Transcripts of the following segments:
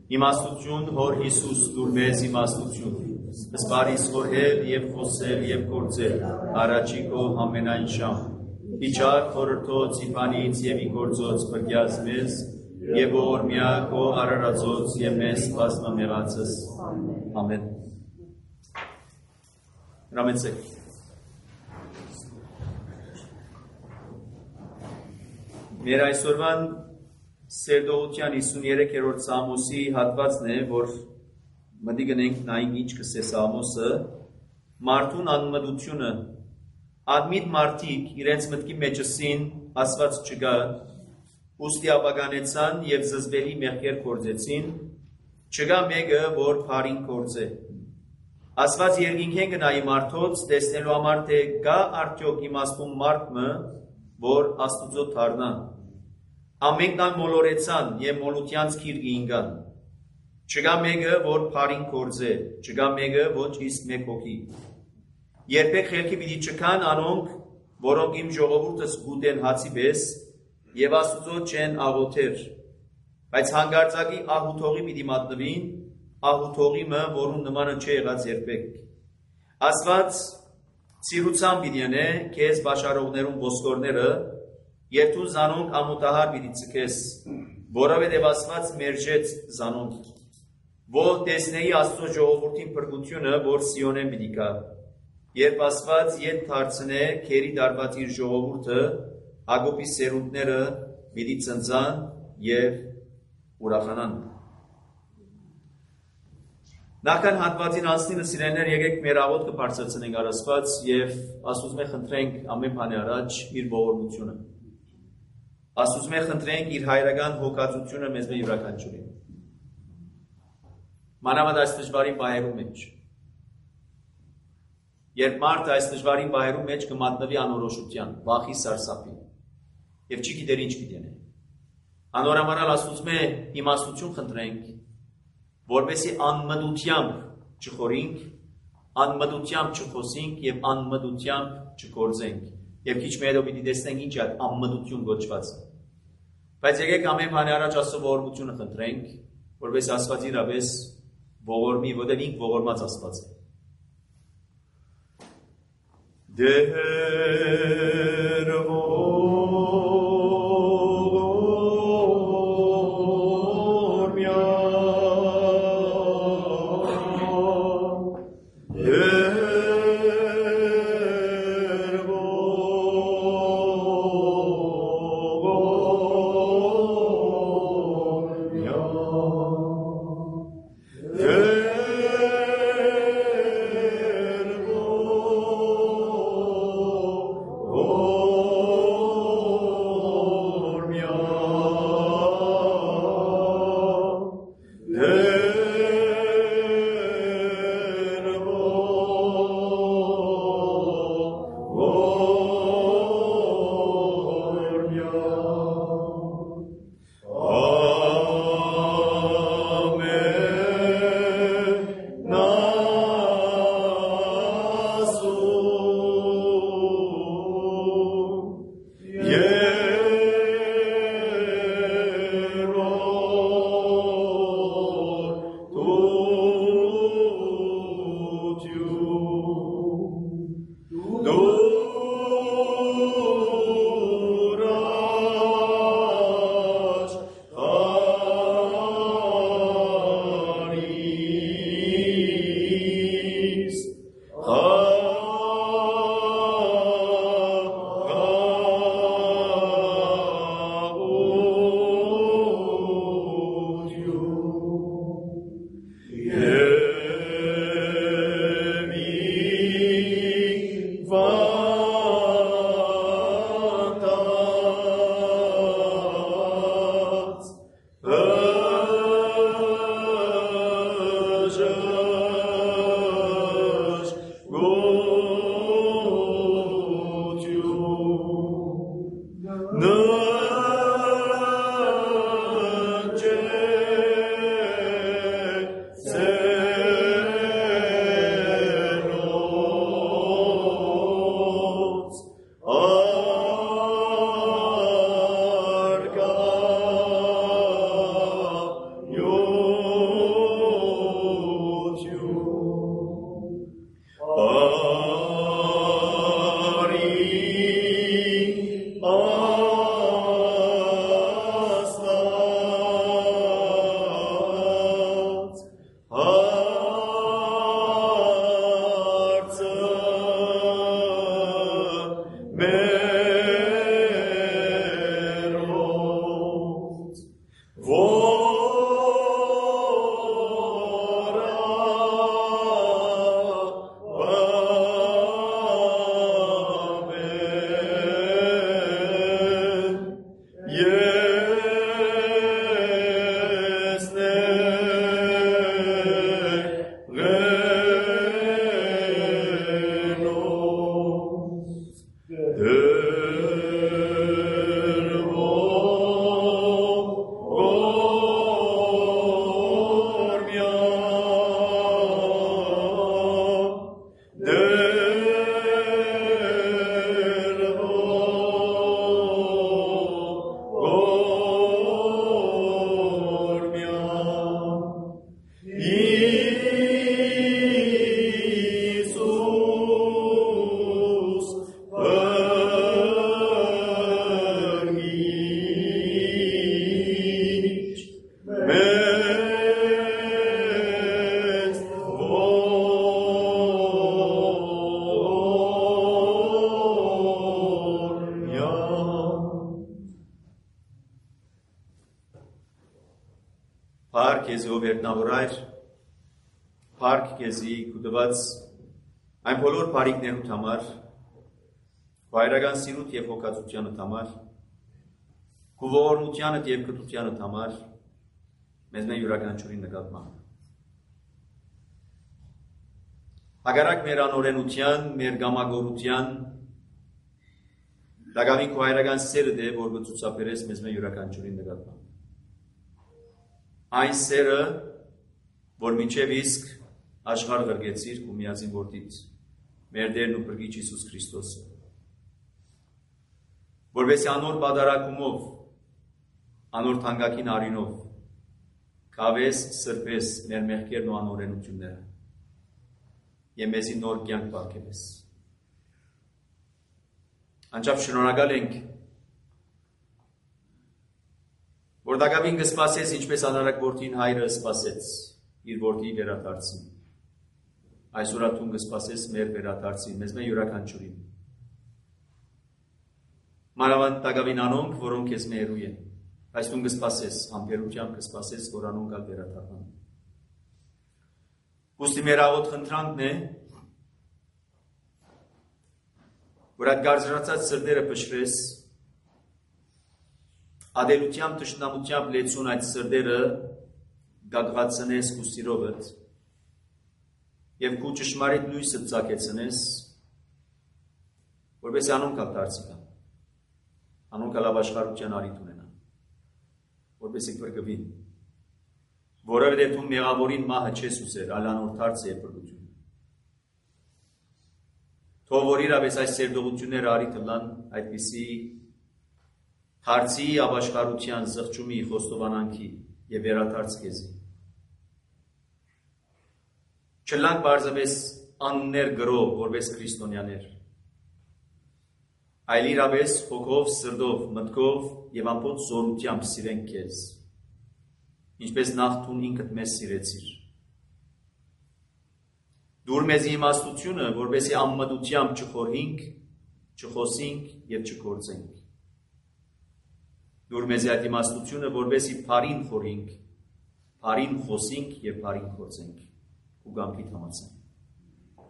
Իմաստություն հոր Հիսուս դուր մեզ իմաստություն, սպարիս խոհել և խոսել և գործել, առաջի քո ամենայն շամ, իջար խորհրդոց իբանից և իգործոց բրգյազ մեզ, և որ միակ քո արարածոց և մեզ բազմամեղացս, ամեն։ Հրամեցեք։ Մեր այսօրվան Սերդողության 53-րդ Սամոսի հատվածն է, որ մտի գնենք նայենք ինչ կսե Սամոսը, մարդուն անմտությունը, ադմիտ մարդիկ իրենց մտքի մեջսին ասված չգա, ուստի ապագանեցան և զզվելի մեղքեր կործեցին, չգա մեկը, որ փարին կործե։ Ասված երկինքեն գնայի մարդոց, տեսնելու համար թե գա արդյոք իմաստուն մարդը, որ Աստուծո դառնա։ Ամենքն մոլորեցան և մոլությանց քիր գինգան։ Չգա մեկը, որ փարին կործե, չգա մեկը, ոչ իսկ մեկ հոգի։ Երբեք խելքի պիտի չքան անոնք, որոնք իմ ժողովուրդս գուտեն հացի պես և Աստուծո չեն աղոթեր, բայց հանգարցակի աղութողի պիտի մատնվին, աղութողի մը, որուն նմանը չէ եղած երբեք։ Աստված սիրության պիտի անե քեզ բաշարողներուն ոսկորները, և դու զանոնք ամոթահար պիտի ցկես, որովհետև Աստված մերժեց զանոնք, որ տեսնեի Աստծո ժողովրդին փրկությունը, որ Սիոնեն պիտի գա, երբ Աստված ետ դարձնե քերի դարված իր ժողովուրդը, Հակոբի սերունդները պիտի ծնծան և ուրախանան։ Նախքան հատվածին անցնելը սիրելիներ, եկեք մեր աղոթքը բարձրացնենք առ Աստված և Աստուծմե խնդրենք ամեն բանի առաջ իր ողորմությունը։ Աստուծմե խնդրենք իր հայրական հոգածությունը մեզ մեր յուրաքանչյուրին։ Մանավանդ այս դժվարին պահերու մեջ։ Երբ մարդը այս դժվարին պահերու մեջ կմատնվի անորոշության, վախի սարսափի և չի գիտեր ինչ պիտի անե։ Անորոմանալ Աստուծմե իմաստություն խնդրենք, որպեսզի անմտությամբ չխորինք, անմտությամբ չխոսենք և անմտությամբ չգործենք։ Եվ քիչ մի հետո պիտի տեսնենք ինչ է անմտություն գոչվածը։ Բայց եկեք ամեն բանի առաջ Աստծո ողորմությունը խնդրենք, որպեսզի Աստված իրապես ողորմի, որտեղ ինք ողորմած Աստված է։ Դեր Oh քեզի ով երտնավորայր, փառք քեզի քու տված այն բոլոր բարիքներուդ համար, քու հայրական սիրուդ եւ հոգացությանդ համար, քու ողորմությանդ եւ կտությանդ համար, մեզ մեր յուրաքանչյուրի նկատմամբ։ Հակառակ մեր անօրենության, մեր գամագորության, լագավին քու հայրական սերը դե, որ գծուցապերես մեզ մեր յուրաքանչյուրի նկատմամբ։ Այն սերը, որ մինչև իսկ աշխարհ գրգեցիր ու միածին որդից, մեր Տերն ու Փրկիչ Հիսուս Քրիստոսը, որովհետեւ անոր բادرակումով, անոր թանկագին արինով, կավես սրբես մեր մեղքերն ու անօրենությունները, եւ մեզի նոր կյանք բարգեւես։ Անչափ շնորհակալ ենք, որ դակավին կսպասես, ինչպես անարակ որդին հայրը սպասեց իր որդի վերադարձին։ Այսօր ատուն կսպասես մեր վերադարձին, մեզ մեր յուրաքանչյուրին։ Մանավանդ դակավին անոնք, որոնք քեզ մերու են, այսօր կսպասես, համբերությամբ կսպասես, որ անոնք ալ վերադառնան։ Ուստի մեր աղոտ խնդրանքն է, որ այդ գարզրացած սրտերը փշրես, ադելությամբ, թշնամությամբ լեցուն այդ սրտերը գագվածնես ու սիրովդ եւ քու ճշմարիտ լույսը ծակեցնես, որպես անոնք ալ դարձի կան, անոնք ալ ապաշխարության արիթ ունենան, որպես եք վրգվին, որովհետեւ դու մեղավորին մահը չես ուզեր, այլ անոր դարձը եւ փրկությունը։ Թող որ իրավես այս սերդողությունները արի տլան այդպիսի դարձի ապաշխարության զղջումի խոստովանանքի եւ վերադարձ քեզի։ Չլանք բարձավես աններ գրով, որպես քրիստոնյաներ, այլ իրավես հոգով, սրտով, մտքով եւ ամբողջ զորությամբ սիրենք քեզ, ինչպես նախ դու ինքդ մեզ սիրեցիր։ Դուր մեզ իմաստությունը, որպեսզի անմտությամբ չխորհենք, չխոսենք եւ չգործենք։ Դուր մեզ այդ իմաստությունը, որպեսզի բարին խորհենք, բարին խոսենք եւ բարին գործենք, ու գամքիդ համաձայն։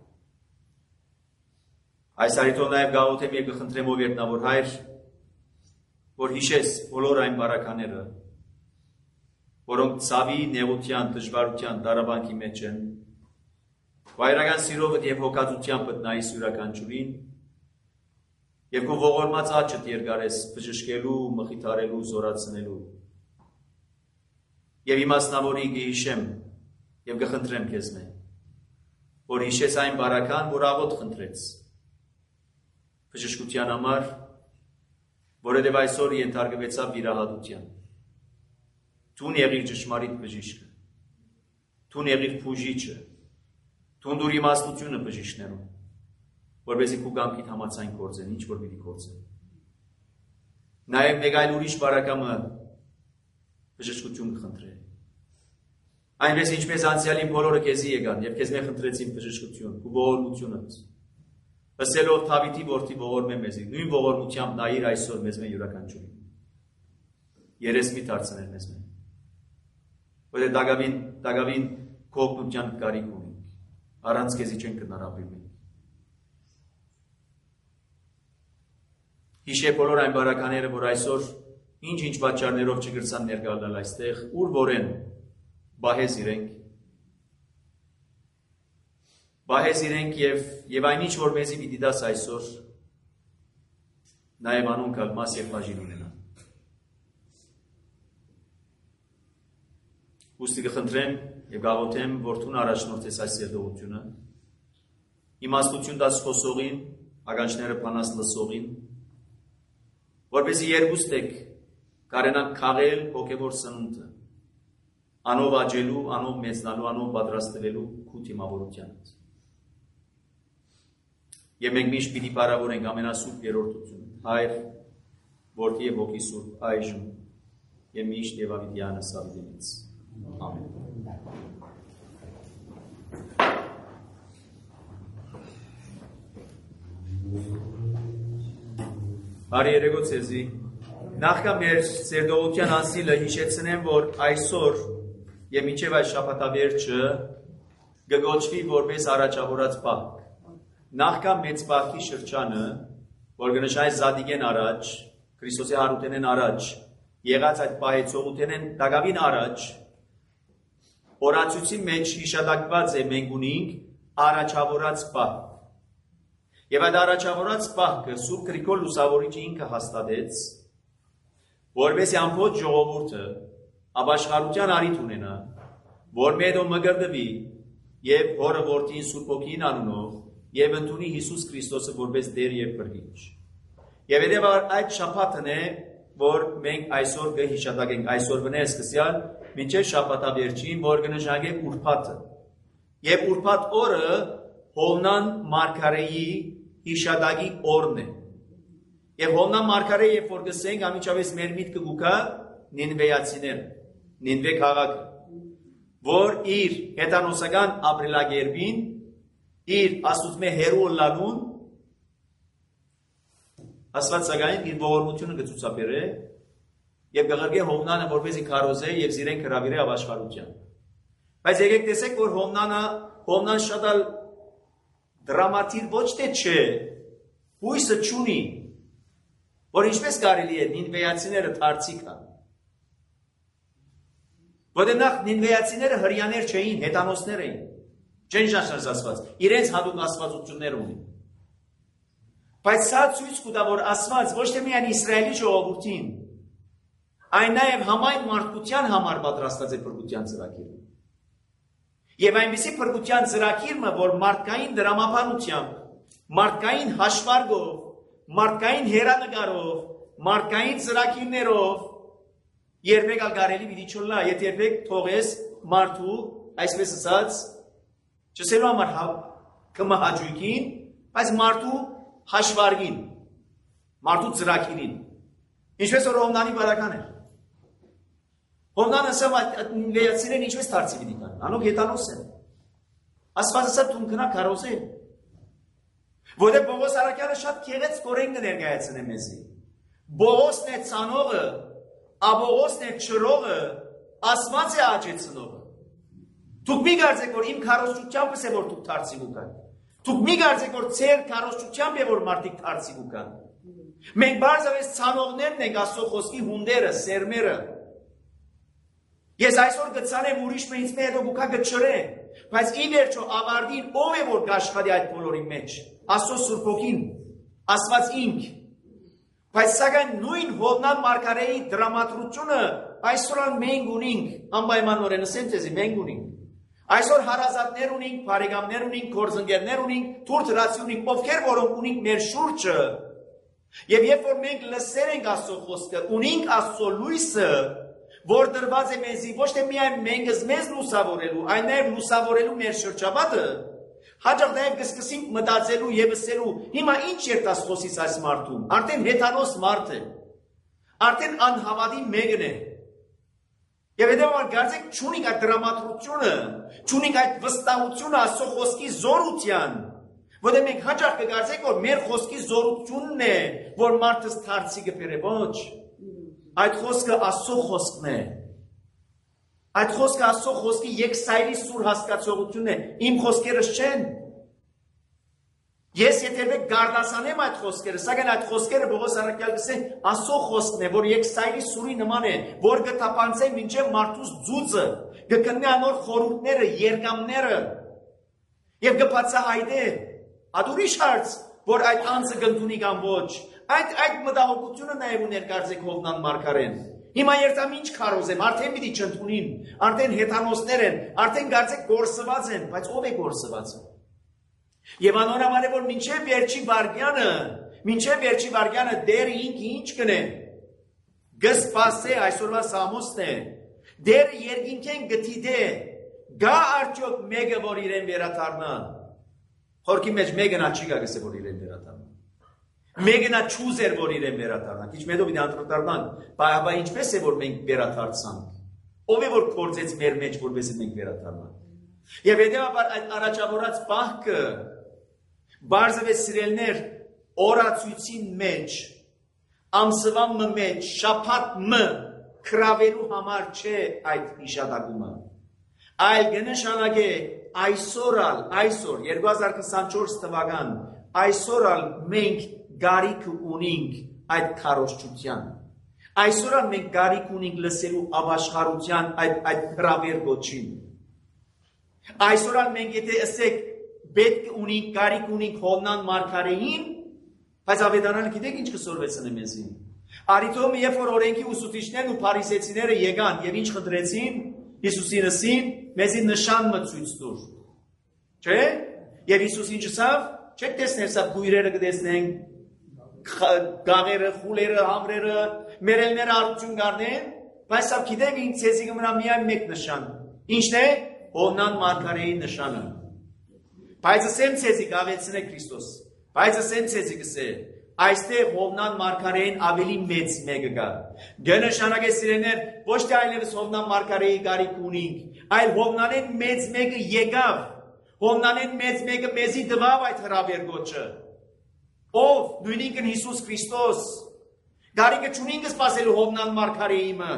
Այս արիթով նաեւ գաղութեմ եւ կխնդրեմ ով երտնավոր հայր, որ հիշես բոլոր այն բարակաները, որոնք ցավի, նեղության, դժվարության, դարաբանքի մեջ են, վայրական սիրովդ եւ հոգածությամբ նայես յուրաքանչյուրին եւ քո ողորմած աչքդ երկարես բժշկելու, մխիթարելու, զորացնելու։ Եվ իմաստնավորի գիհիշեմ եւ կխնդրեմ քեզ մե, որ հիշես այն բարական, որ աղոտ խնդրեց բժշկության համար, որովհետեւ այսօր ենթարկվեցավ վիրահատության։ Դու եղիր ճշմարիտ բժիշկը, դու եղիր բուժիչը, դու դուր իմաստությունը բժիշկներուն, որպեսզի քու գամքիդ համաձայն գործեն, ինչ որ պիտի գործեն։ Նաեւ մեկ այլ ուրիշ բարակամը բժշկություն կխնդրե։ Այնպես ինչպես անցյալին բոլորը քեզի եկան եւ քեզ մե խնդրեցին բժշկություն, ու ողորմությունդ։ Ասելով Դավիթի որդի ողորմե մեզի, նույն ողորմությամբ նայիր այսօր մեզ մե յուրաքանչյուրին։ Երեսմի դարձնել մեզ մե։ Որտե դակավին կողմության կարիք ունենք, առանց քեզի չեն կնարապիր մենք։ Հիշե բոլոր այն բարակաները, որ այսօր ինչ պատճառներով չգրցան ներկայալ այստեղ, ուր որեն բահես իրենք եւ այնինչ որ մեզի պիտի դաս այսօր, նաեւ անոնք ալ մաս եւ բաժին ունենան։ Ուստի կխնդրեմ եւ գաղութեմ, որ դու առաջնորդես այս երդողությունը, իմաստություն դաս խոսողին, ականջները բանաս լսողին, որպեսզի երկուստեք կարենանք քաղել հոգևոր սնունդը, անով աճելու, անով մեծնալու, անով պատրաստվելու քու թիմավորությանից։ Եվ մենք միշտ պիտի բարավորենք ամենասուրբ երրորդությունը, Հայր, Որդի եւ Հոգի Սուրբ այժմ եւ միշտ եւ ավիտյանը սավիտենից։ Ամեն։ Բարի երեկո ցեզի։ Նախքան մեր սերդողության անսիլը հիշեցնեմ, որ այսօր եւ մինչեւ այս շաբաթավերջը գոչվի որպես առաջավորած պահք։ Նախքան մեծ պահքի շրջանը, որ կնշանակի Զադիգեն առաջ, Քրիստոսի հարութենեն առաջ, եղած այդ պահեցողութենեն դակավին առաջ, օրացույցի մեջ հիշատակված է մենք ունենք առաջավորած պահք։ Եվ այդ առաջավորած պահքը Սուրբ Գրիգոր Լուսավորիչը ինքը հաստատեց, որպեսզի ամբողջ ժողովուրդը ապաշխարության առիթ ունենա, որ մեդո մգրդվի եւ Հորը Որդին Սուրբ Օգին անունով եւ ընդունի Հիսուս Քրիստոսը որպես Տեր եւ Փրկիչ։ Եվ հետեւաբար այդ շաբաթն է, որ մենք այսօր կհիշատակենք, այսօր վնե սկսյալ մինչեւ շաբաթավերջին, որ կնշանակի Ուրբաթը։ Եվ Ուրբաթ օրը Հովնան Մարգարեի հիշատակի օրն է։ Եվ Հովնան Մարգարեը, երբ որ գսենք, անմիջապես մեր միտքը գուկա Նինվեացիներ, Նինվե քաղաքը, որ իր հետանոսական ապրելակերպին, իր աստուծմե հերու լանուն, Աստված սակայն իր ողորմությունը կցուցաբերե եւ կղրկե Հովնանը որպեսզի քարոզե եւ զիրեն հրավիրե ապաշխարության։ Բայց եկեք տեսեք, որ Հովնան շատ դրամատիկ ոչ թե չէ, հույսը չունի, որ ինչպես կարելի է Նինվեացիները դարձիկ են։ Որտեղ նախ Նինվեացիները հրյաներ չէին, հետանոսներ էին, չեն շարժված, իրենց հատուկ աստվածություններ ունին։ Բայց սա ցույց կտա, որ Աստված ոչ թե միայն Իսրայելի ժողովրդին, այն նաև համայն մարդկության համար պատրաստած է փրկության ծրագիրը։ Եվ այնպիսի փրկության ծրագիրը, որ մարդկային դրամապանությամբ, մարդկային հաշվարկով, մարդկային հերանեկարով, մարդկային ծրագիրներով երբեք ալգարելի պիտի չլա, եթե երբեք թողես մարդու, այսպես ասած, չսելու համար կմահաճույքին, բայց մարդու հաշվարգին, մարդու ծրագիրին, ինչպես որ Հովնանի բարական էր։ Հովնանը ասավ Նինվեացիներն ինչպես դարձի պիտի կան, անոնք հետանոս են։ Աստված ասավ դու գնա քարոզե։ Որտեղ Պողոս առաքյալը շատ գեղեցկորեն կներկայացնե մեզի։ Պողոսն է ցանողը, Աբողոսն է չրողը, Աստված է աճեցնողը։ Դուք մի կարծեք, որ իմ քարոզչությամբ է որ դուք դարձի կան։ Դուք մի կարծեք, որ ձեր քարոզչությամբ է որ մարդիկ դարձի կան։ Մենք բարձրապես ցանողներն ենք Աստծո խոսքի հունդերը, սերմերը։ Ես այսօր գցանեմ ուրիշ մեից մի հետո գուկա գչրե, բայց ի վերջո ավարտին ով է որ գաշխատի այդ բոլորի մեջ։ Աստծո Սուրբ Օգին, Աստված ինք։ Բայց սակայն նույն Հովնան Մարգարեի դրամատրությունը այսօր մենք ունենք, անպայմանորեն ասեմ ձեզի, մենք ունենք։ Այսօր հարազատներ ունենք, բարեկամներ ունենք, գործընկերներ ունենք, թուրք հրացի ունենք, ովքեր որոնք ունենք մեր շուրջը։ Եվ երբ որ մենք լսել ենք Աստծո խոսքը, ունենք Աստծո լույսը, որ դրված է մեզի ոչ թե միայն մեզ լուսավորելու, այլ նաև լուսավորելու մեր շրջապատը, հաջող նաև կսկսենք մտածելու եւ ասելու, հիմա ինչ երտաս խոսից այս մարդում, արդեն հեթանոս մարդ է, արդեն անհավատի մեկն է։ Եվ հետևաբար գարձեք չունենք այդ դրամատրությունը, չունենք այդ վստահությունը Աստծո խոսքի զորության, որտեղ մենք հաջող կգարձենք, որ մեր խոսքի զորությունն է, որ մարդը դարձի կբերե, ոչ։ Այդ խոսքը Աստծո խոսքն է։ Այդ խոսքը Աստծո խոսքի եկսայրի սուր հասկացողությունն է, իմ խոսքերս չեն։ Ես եթե գարդասանեմ այդ խոսքերը, սակայն այդ խոսքերը Պողոս առաքյալը գսե Աստծո խոսքն է, որ եկսայրի սուրի նման է, որ կտապանցե մինչև մարդուս ձուծը, կգտնի անոր խորհուրդները, երգամները, եւ կբացահայտե։ Այդ ուրիշ հարց, որ այդ անձը կընդունի կամ ոչ։ Այդ մտահոգությունը նաև ուներ կարծեք Հովնան Մարգարեն։ Հիմա երթամ ինչ քարոզեմ, արդեն պիտի չընդունին, արդեն հեթանոսներ են, արդեն կարծեք գործված են, բայց ով է գործվածը։ Եվ անորոմալ է որ մինչև վերջի վարգյանը դերը ինքը ինչ կնե։ Գսպասե այսօրվա Սամոսն է։ Դերը երկինքեն գտիդե։ Գա արդյոք մեկը որ իրեն վերադառնա։ Խորքի մեջ մեկը նա չի գա գսե որ իրեն վերադառնա։ Մեկը նա չուզեր որ իրեն վերադառնա։ Քիչ մեդով իդի անդրադառնանք, բայց ինչպես է որ մենք վերադարձանք։ Ով է որ կործեց մեր մեջ որպեսզի մենք վերադառնանք։ Եվ հետեւաբար այդ առաջավորած պահքը բարձրվեց սիրելներ օրացույցին մեջ, ամսվա մեջ, շաբաթ քրավելու համար չէ այդ հիշատակումը։ այլ կնշանակե այսօր 2024 թվական այսօր մենք գարիք ունենք այդ քարոզչության այսօր մենք գարիք ունենք լսելու ապաշխարության այդ հրավեր գոչին այսօր մենք եթե ասեք պետք ունենք գարիք ունենք Հովնան մարգարեին բայց ավետարանը գիտեք ինչ կսորվեցնի մեզին Արիթոմ երբ որ օրենքի ուսուցիչներն ու փարիսեցիները եկան եւ ինչ խնդրեցին Հիսուսին ասին մեզի նշան մցույց տուր չէ եւ Հիսուս ինչ ասավ չեք տեսնել սա գույրերը կտեսնենք գաղերը խուլերը համրերը մերելները արություն գարնեն բայց սա գիտեք ինչ ցեզի կմնա միայն մեկ նշան ինչն է Հովնան մարգարեի նշանը բայց ասեմ ցեզի գավեցնե Քրիստոս բայց ասեմ ցեզի կսե Այստեղ Հովնան մարգարեին ավելի մեծ մեկը կա։ Գնշանակե սիրեներ, ոչ թե այլևս Հովնան մարգարեի գարիք ունենք, այլ Հովնանեն մեծ մեկը եկավ։ Հովնանեն մեծ մեկը մեզի տվավ այդ հրավեր գոչը։ Ով նույնինքն Հիսուս Քրիստոս։ Գարիքը չունենք սпасելու Հովնան մարգարեիմը։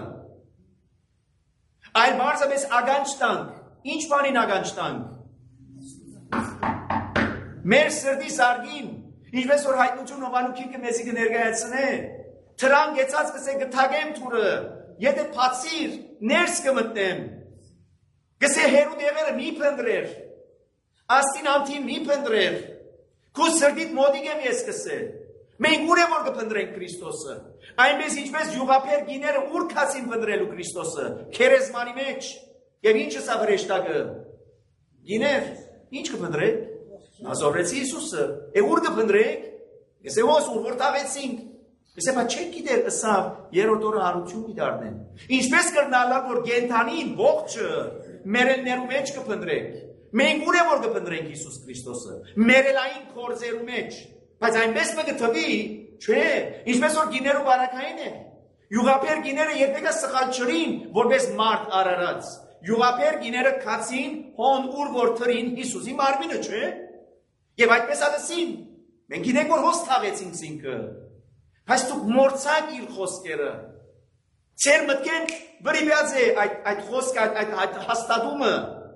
Այլ բարձրապես ագանջ տանք։ Ինչ բանին ագանջ տանք։ Մեր սրտի սարգին Ինչպես որ հայտնություն հովանուքին կմեզի կներգայացնե, թրան գեցած կսե գթագեմ թուրը, եթե պացիր, ներս կմտնեմ, կսե հերու դեղերը մի պնդրեր, աստին անթին մի պնդրեր, քու սրդիտ մոդիկ եմ ես կսե, մենք ուր է որ կպնդրենք Քրիստոսը, այնպես ինչպես յուղապեր գիները ուր կացին պնդրելու Քրիստոսը, քերեզմանի մեջ, և ինչը սա վրեշտակը, գիներ, ինչ կպնդրեք, Ազորեցի Հիսուսը, ուր կպնդրեք, եսե ոս ուր որ տավեցինք, եսե բա չեք գիտեր ըսավ երորդ օրը հարություն մի դարնեն, ինչպես կրնալար որ գենթանին ողջը մերելներու մեջ կպնդրեք, մենք ուր է որ կպնդրենք Հիսուս Քրիստոսը, մերելային կորձերու մեջ, բայց այնպես մը կթվի, չէ, ինչպես որ գիներու բարակային է, յուղապեր գիները երբեկա սխալ չրին, որպես մարդ արարած, յուղապեր գիները կացին, հոն ուր որ թրին Հիսուսի մարմինը, չէ, Եվ այդպես ադեսին, մենք գինենք, որ հոս թավեցինք զինքը, բայց դուք մորցակ իր խոսքերը, ծեր մտքեն վրիբյաձ է այդ խոսքը, այդ հաստատումը,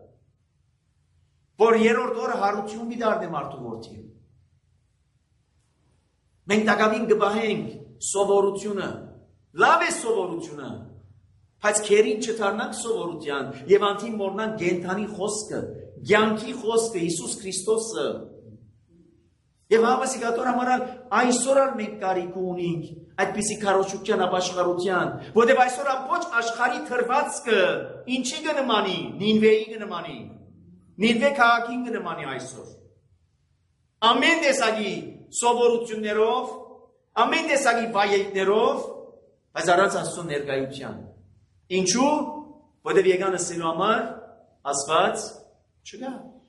որ երորդ օրը հարություն մի դարդ է մարդու որդի։ Մենք տակավին գբահենք սովորությունը, լավ է սովորությունը, բայց կերին չթարնանք սովորության և անթին մորնանք գենթանի խոսքը, գյանքի խոսքը, Հիսուս Քրիստոսը, Եվ հավասիկատոր համարալ այսօր մենք կարիք ունենք այդպիսի քարոզչության ապաշխարության, որտեղ այսօր ամբողջ աշխարհի թրվածքը ինչի կնմանի, Նինվեի կնմանի, Նինվե քաղաքին կնմանի այսօր։ Ամեն տեսակի սովորություններով, ամեն տեսակի վայելքներով, բայց առանց Աստծո ներկայության։ Ինչու՞, որտեղ եկան ասելու համար ասված չկա։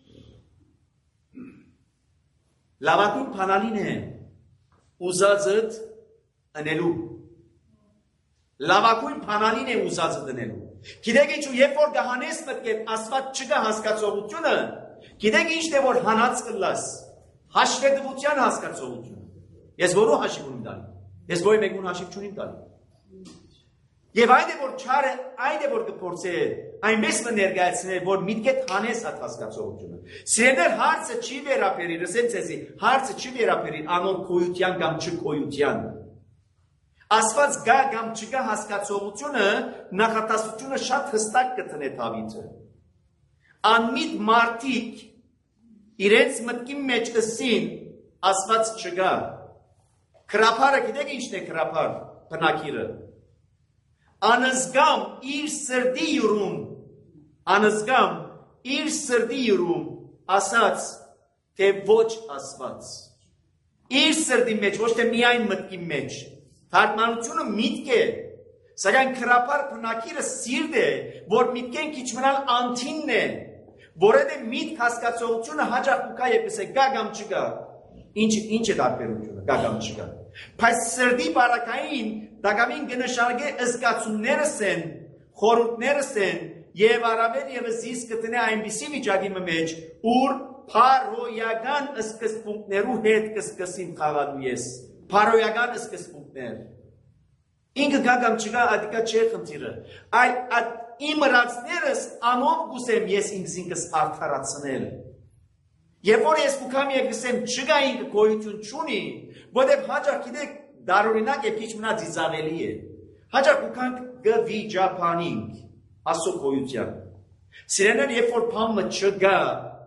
Լավագույն բանալին է ուզածդ ընելու։ Լավագույն բանալին է ուզածդ ընելու։ Գիտեք ինչու, երբ որ գահանես մտքեդ Աստված չկա հասկացողությունը, գիտեք ինչն է որ հանած կլաս, հաշվետվության հասկացողությունը։ Ես որու հաշիվ ունիմ տալի։ Ես որի մեկուն հաշիվ չունիմ տալի։ Եվ այն է որ չարը, այն է որ կփորձե այնպես մը ներկայացնել, որ միտքեդ հանես այդ հասկացողությունը։ Սիրեներ հարցը չի վերաբերիր, ասեմ ցեզի, հարցը չի վերաբերիր անոր քոյության կամ չքոյության։ Աստված գա կամ չգա հասկացողությունը, նախատասությունը շատ հստակ կտնե Դավիթը։ Անմիտ մարդիկ իրենց մտքի մեջ ասին, Աստված չգա։ Քրափարը գիտեք ինչն է քրափար, բնակիրը։ Անզգամ իր սրդի յուրում, անզգամ իր սրդի յուրում, ասաց, թե ոչ ասված։ Իր սրդի մեջ, ոչ թե միայն մտքի մեջ, թարգմանությունը միտք է, սակայն քրափար բնակիրը սիրտ է, որ միտքեն քիչ մնալ անթինն է, որեդե միտք հասկացողությունը հաճախ ուկա է պսե գա կամ չգա, ինչ է տարբերությունը, գա կամ չգա։ Բայց սրդի բարակային դակամին կնշանակե զգացումներս են, խորհուրդներս են եւ առավել եւս զիս կտնե այնպիսի վիճակի մեջ, ուր փարոյական սկզբունքներու հետ կսկսին խաղալու ես, փարոյական սկզբունքներ։ Ինքը գա կամ չգա ադիկա չէ խնդիրը, այլ իմ ռացներս անով գուսեմ ես ինքս արդարացնել։ Երբ որ ես կուքամ եւ գսեմ չկա ինքը գոյություն չունի, որտեղ հաջող գիտեք դարօրինակ եւ քիչ մնաց իզավելի է։ Հաջող կուքանք գվիճապանինք ասո գոյության։ Սիրելիներ, երբ որ բամը չկա,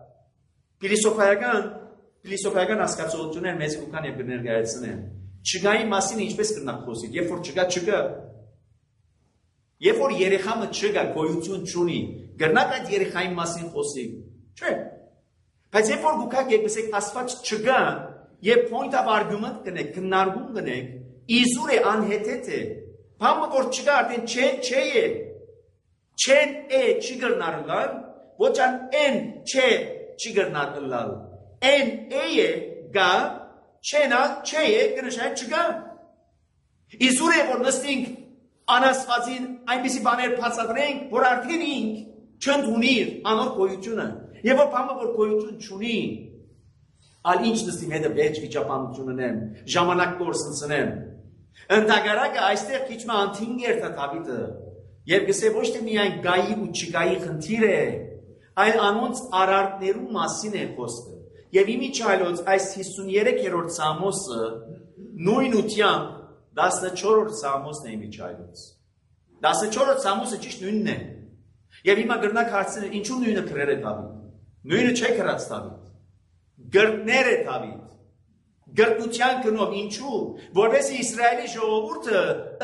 փիլիսոփայական հասկացություններ մեզ կուքան եւ կներկայացնեն։ Չկայի մասին ինչպես կրնակ խոսի, երբ որ չկա, երբ որ երեխամը չկա, գոյություն չունի, կրնակ այդ երեխայի մասին խոսի։ Չէ։ Բայց երբ որ գուքակ եկսեք Աստված չկա, եւ point of argument կնեք, քննարկում կնեք, իզուր է անհեթեթ է։ Բամը որ չկա, արդեն չէ է։ Չեն է չի կրնարկալ, ոչ այն չի կրնարկալ։ Այն է գա, չենա չէ է կնշան չկա։ Իզուր է որ նստենք անաստվածին այնպիսի բաներ բացատրենք, որ արդեն ինք չընդունիր անոր գոյությունը։ Եվ որ բամը որ գոյություն չունի, ալ ինչ նստիմ հետը վեճ վիճապանություն ունեմ, ժամանակ կորսնցնեմ։ Ընդհակառակը այստեղ քիչ մը անթինգ էր Դավիթը, եւ գսե ոչ թե միայն գայի ու չգայի խնդիր է, այլ անոնց արարքներու մասին է խոսքը։ Եվ իմիջայլոց այս 53-րդ Սամոսը նույն ուտյամբ 14-րդ Սամոսն է իմիջայլոց։ 14-րդ Սամոսը ճիշտ նույնն է։ Եվ հիմա գրնակ հարցնել ինչու նույնը գրել է Դավիթ։ Նույնը չէ գրած Դավիթ։ Գրտներ է Դավիթ։ Գրտության գնով ինչու, որովհետեւ Իսրայելի ժողովուրդը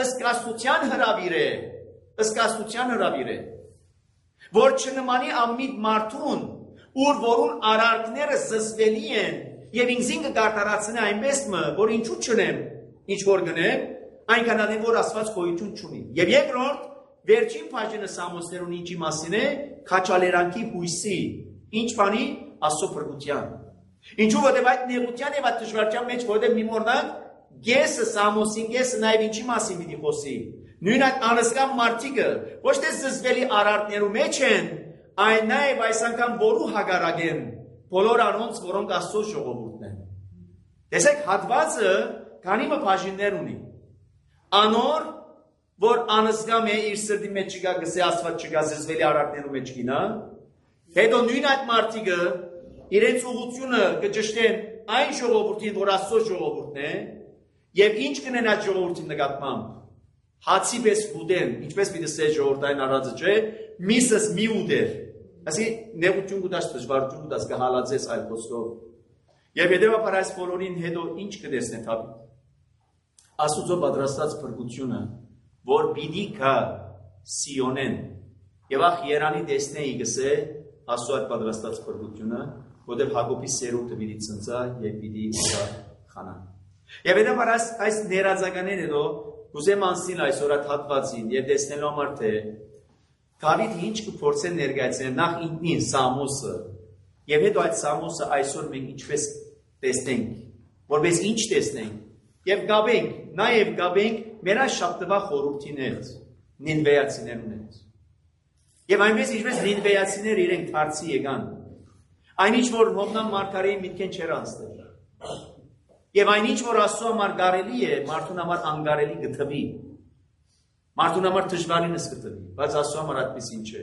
ըսկաստության հրավիր է, որ չնմանի ամիտ մարդուն, ուր որուն արարքները զսվելի են, եւ ինքզին կդարտարացնե այնպես մը, որ ինչու չնեմ, ինչ որ գնեմ, այնքան ադեմ որ Աստված գոյություն չունի։ Եվ երկրորդ, վերջին բաժինը Սամոսներուն ինչի մասին է, քաչալերանքի հույսի, ինչ բանի Աստծո փրկության։ Ինչու որտեղ այդ նեղության եւ այդ դժվարության մեջ որտեղ մի մորնակ գեսը Սամոսին գեսը նաեւ ինչի մասին պիտի խոսի։ Նույն այդ անսկամ մարդիկը ոչ թե զզվելի արարքներու մեջ են, այն նաեւ այս անգամ որու հագարագեն բոլոր անոնց որոնք Աստծո ժողովուրդն են։ Տեսեք հատվածը քանի մը բաժիններ ունի։ Անոր որ անսկամ է իր սրտի մեջ չկա գսե Աստված չկա զզվելի արարքներու մեջ գինա։ Հետո նույն այդ մարդիկը իրենց ուղղությունը կճշտեն այն ժողովրդին, որ Աստծո ժողովուրդն է, եւ ինչ կնեն այդ ժողովրդի նկատմամբ։ Հացի պես ուդեն, ինչպես պիտի սե ժողովրդային արածը չէ, միսս մի ուդեր։ Ասի նեղություն կուտաս, դժվարություն կուտաս, կհալածես այլ խոսքով։ Եվ հետևաբար այս բոլորին հետո ինչ կտեսնեն Դավիթ։ Աստուծո պատրաստած փրկությունը, որ պիտի գա Սիոնեն, եւ ախ Երանի տեսնեի գսե Աստծո այդ պատրաստած փրկությունը, որտեղ Հակոբի սերունդը պիտի ցնցա եւ պիտի խանա։ Եվ հետո այս ներածականեն հետո ուզեմ անցնել այսօր այդ հատվածին եւ տեսնելու համար թե Դավիթ ինչ կփորձեն ներկայացնել նախ ինքնին Սամոսը եւ հետո այդ Սամոսը այսօր մենք ինչպես տեսնենք, որպես ինչ տեսնենք եւ գաբենք մեր այս շաբթվա խորհրդին հետ նինվեացիներուն հետ։ Եվ այնպես ինչպես նինվեացիները իրենք դարձի եկան, այնինչ որ Հովնան մարգարեին միտքեն չեր անցնել։ Եվ այնինչ որ Աստծո համար կարելի է, մարդուն համար անգարելի գտնվի։ Մարդուն համար դժվարինս գտնվի, բայց Աստծո համար այդպեսին չէ։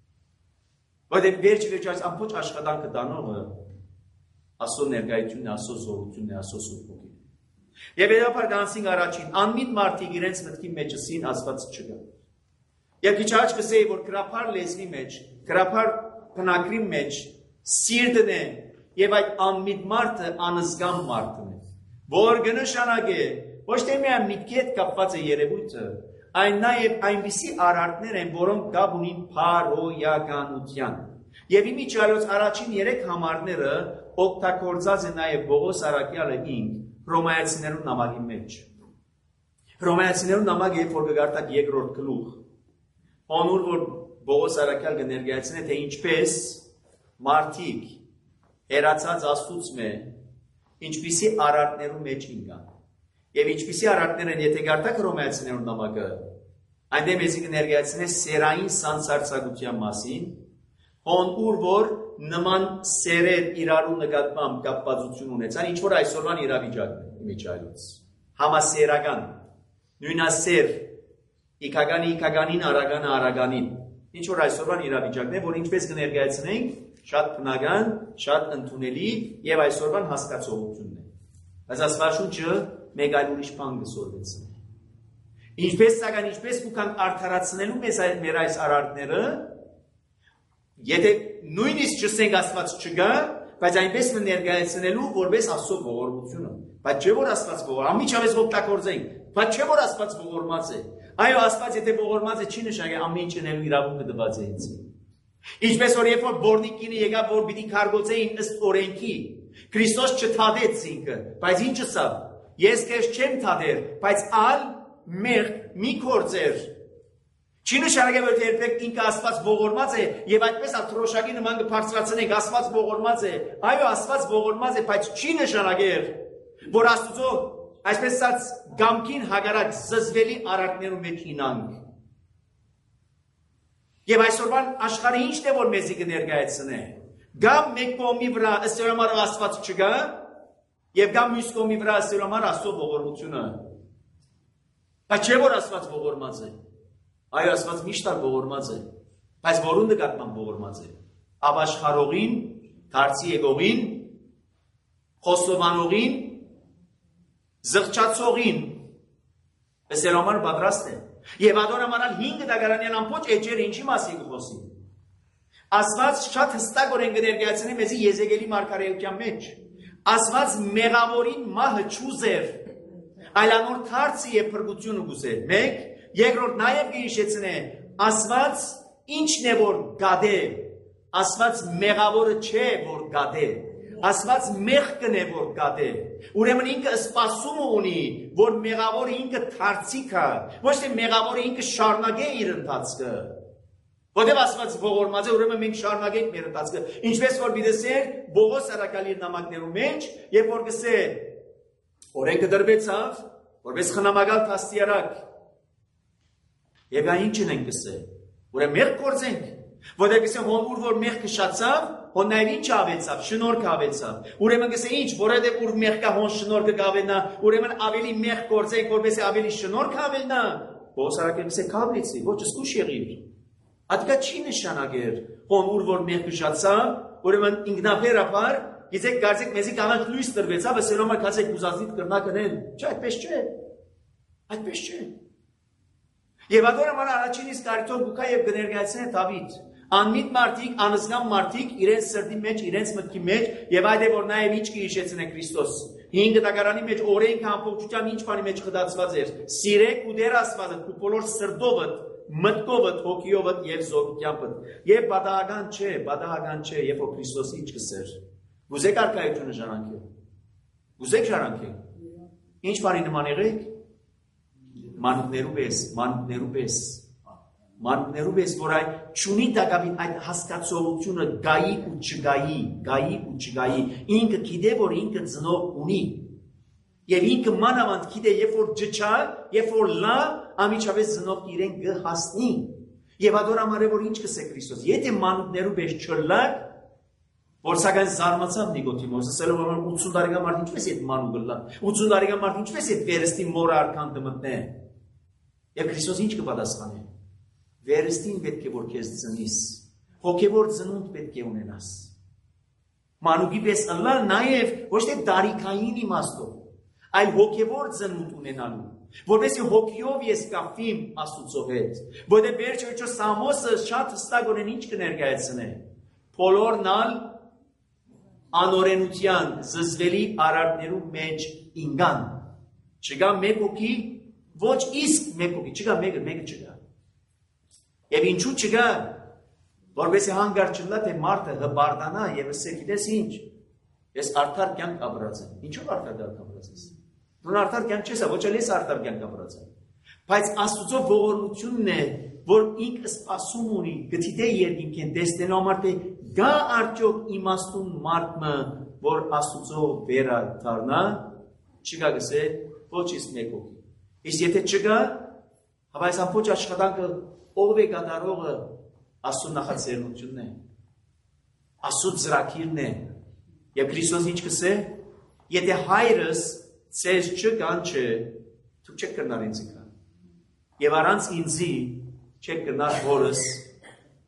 Որտեղ վերջ այս ամբողջ աշխատանքը տանողը Աստծո ներկայությունն է, Աստծո զորությունն է, Աստծո Սուրբ Հոգին։ Եվ հետո գանցին առաջին, անմիտ մարդիկ իրենց մտքի մեջ ասին Աստված չկա։ Եվ քիչ առաջ կսեի, որ գրափար լեզվի մեջ, գրափար բնակրի մեջ սիրտն է եւ այդ անմիտ մարդը անզգամ մարդն է, որ կնշանակե ոչ թե միայն միտքի հետ կապված է երևույթը, այն նաեւ այնպիսի արարքներ են, որոնք կապ ունին փարոյականության։ Եվ իմիջիալոց առաջին 3 համարները օգտագործած է նաեւ Պողոս Արաքյալը ինք Հռոմայացիներու նամակի մեջ։ Հռոմայացիներու նամակը երբ որ կգարտակ 2-րդ գլուխ, անուր որ Պողոս Արաքյալ կներկայացնե թե ինչպես մարդիկ հերացած Աստծուց մե ինչպիսի արարքներու մեջ ինգան։ Եվ ինչպիսի արարքներ են, եթե գարտակ Հռոմայացիներու նամակը, այնտեղ մեզի կներկայացնե սերային սանսարցակության մասին, ուր որ նման սերեր իրարու նկատմամբ կապվածություն ունեցան, ինչ որ այսօրվան իրավիճակն է իմիջայլոց։ Համասերական, նույնասեր, իքագանի իքագանին, արագանը արագանին, Ինչ որ այսօրվան իրավիճակն է, որ ինչպես կներկայացնենք, շատ բնական, շատ ընդունելի եւ այսօրվան հասկացողությունն է։ Բայց Աստվածաշունչը մեկ այլ ուրիշ բան կսորվեցնի։ Ինչպես սակայն ինչպես կուքան արդարացնելու մեր այս արարքները, եթե նույնիսկ չսենք Աստված չկա, բայց այնպես ներկայացնելու որպես Աստծո ողորմությունը։ Բայց չէ որ Աստված ողորմ, ամիջավես օգտագործենք, բայց չէ որ Աստված ողորմած է։ Այո, Աստված եթե ողորմած է, չի նշանակի ամեն ինչ անելու իրավունքը տված է ինձ։ Ինչպես որ երբ որ բորնիկինը եկավ, որ պիտի քարգոծեին ըստ օրենքի, Քրիստոս չթադեց ինքը, բայց ինչ ասավ. Ես քեզ չեմ թադեր, բայց ալ մեղ մի կործեր։ Չի նշանակի որ երբեք ինքը Աստված ողորմած է եւ այդպես աթրոշակի նման կբարձրացնենք Աստված ողորմած է։ Այո, Աստված ողորմած է, բայց չի նշանակի որ Աստծո այսպես ասած գամքին հագարակ զզվելի արարքներու մեջ ինանք։ Եվ այսօրվան աշխարհը ինչն է որ մեզի կներկայացնե։ Գամ մեկ կողմի վրա ըստերամար Աստված չկա, եւ գամ մյուս կողմի վրա ըստերամար Աստծո ողորմությունը։ Բայց չէ որ Աստված ողորմած է։ Այո, Աստված միշտ ողորմած է, բայց որուն նկատմամբ ողորմած է։ Ապաշխարողին, դարձի եկողին, խոստովանողին, զղջացողին, ըստերամար պատրաստ է։ Եվ ադորամանալ 5 դագարանյան ամբողջ էջերը ինչի մասին կխոսի։ Աստված շատ հստակորեն կներկայացնի մեզի Եզեկիելի մարգարեության մեջ։ Աստված մեղավորին մահը չուզեր, այլ անոր դարձի եւ փրկությունը գուզեր։ 1, երկրորդ նաեւ կհիշեցնե, Աստված ինչն է որ գադե։ Աստված մեղավորը չէ որ գադե։ Աստված մեղքն է որ գադե։ Ուրեմն ինքը սպասում ունի, որ մեղավորը ինքը դարձիքա, ոչ թե մեղավորը ինքը շարունակե իր ընթացքը։ Որտեղ Աստված ողորմած է, ուրեմն մենք շարունակենք մեր ընթացքը։ Ինչպես որ դիտեսեր Բողոս արաքալի նամակներու մեջ, երբ որ գսե օրենքը դրվեցավ, որպես խնամակալ փաստիարակ։ Եվ այն ինչն են գսե։ Ուրեմն մեղք կործենք, որտեղ գսե հոն որ մեղքը շացավ, հոն նաև ինչ ավեցավ, շնորհք ավեցավ։ Ուրեմն գսե ինչ, որովհետև ուր մեղք կա հոն շնորհքը կավենա, ուրեմն ավելի մեղք կործենք, որպես ավելի շնորհք ավենա։ Բողոս արաքալը գսե կաբլիցի, ոչ սկուշ եղիր։ Ատկա չի նշանակեր, հոն ուր որ մեղքը շացավ, ուրեմն ինքնաբերաբար, գիտեք կարծեք մեզի կանանք լույս տրվեցավ, ասելով կացեք ուզածիդ կրնակնել։ Չէ, այդպես չէ։ Այդպես չէ։ Եվ ադորաման առաջին իսկ կարիքով գուքա եւ կներկայացնե Դավիթ։ Անմիտ մարդիկ, անզգամ մարդիկ իրենց սրտի մեջ, իրենց մտքի մեջ եւ այդ է որ նաեւ ինչ կհիշեցնե Քրիստոս։ 5 դագարանի մեջ օրենքը ամբողջությամբ ինչ բանի մեջ խդացված էր։ Սիրեք ու դեր Աստվածը քու բոլոր սրտովդ, մտքովդ, հոգիովդ եւ զորությամբ։ Եվ բադահական չէ, երբ որ Քրիստոսը ինչ կսեր։ Գուզեք արքայությունը ժառանգել։ Գուզեք ժառանգել։ Ինչ բանի նման եղեք։ Մանուկներու պես, որ այդ չունի դակավին այդ հասկացողությունը գայի ու չգայի, ինքը գիտե, որ ինքը ծնող ունի, և ինքը մանավանդ գիտե, երբ որ ջչա, երբ որ լա, ամիջավես ծնող իրեն գհասնի, և ադորամար է, որ ինչ կսե Քրիստոս, եթե մանուկներու պես չլակ, որ սակայն զարմացավ Նիկոդիմոս, ասելով 80 տարեկան մարդ ինչպես է մանուկ լա, 80 տարեկան մարդ ինչպես է վերստի մորը արքան դմտնե, և Քրիստոս ինչ կպատասխանի, վերստին պետք է որ քեզ ծնիս, հոգևոր ծնունդ պետք է ունենաս, մանուկի պես ըլլա նաև ոչ թե դարիքային իմաստով, այլ հոգևոր ծնունդ ունենալու, որպեսզի հոգիով ես կապվիմ Աստուծո հետ, որտեղ վերջը Սամոսը շատ հստակորեն ինչ կներկայացնե, բոլորնալ անօրենության զզվելի արարքներու մեջ ինգան, չկա մեկ հոգի, ոչ իսկ մեկ հոգի, չկա մեկը չկա, և ինչու չկա, որպեսզի հանգար չլա, թե մարդը հպարտանա և ասե գիտես ինչ, ես արդար կյանք ապրած եմ, ինչով արդար կյանք ապրած ես, դու արդար կյանք չես, ոչ էլ ես արդար կյանք ապրած եմ, բայց Աստուծո ողորմությունն է, որ ինքը սպասում ունի, գտիտե երկինքեն տեսնելու համար, թե գա արդյոք իմաստուն մարդը, որ Աստուծո վերա դառնա, չկա գսե, ոչ իսկ մեկ հոգի, իսկ եթե չկա, հավա այս ամբողջ աշխատանքը ով է կատարողը Աստծո նախաձեռնությունն է, Աստծո ծրագիրն է, եւ Քրիստոս ինչ կսե, եթե հայրս ցեզ չկանչե, դու չեք կրնար ինձ գալ, եւ առանց ինձի չեք կրնար հորս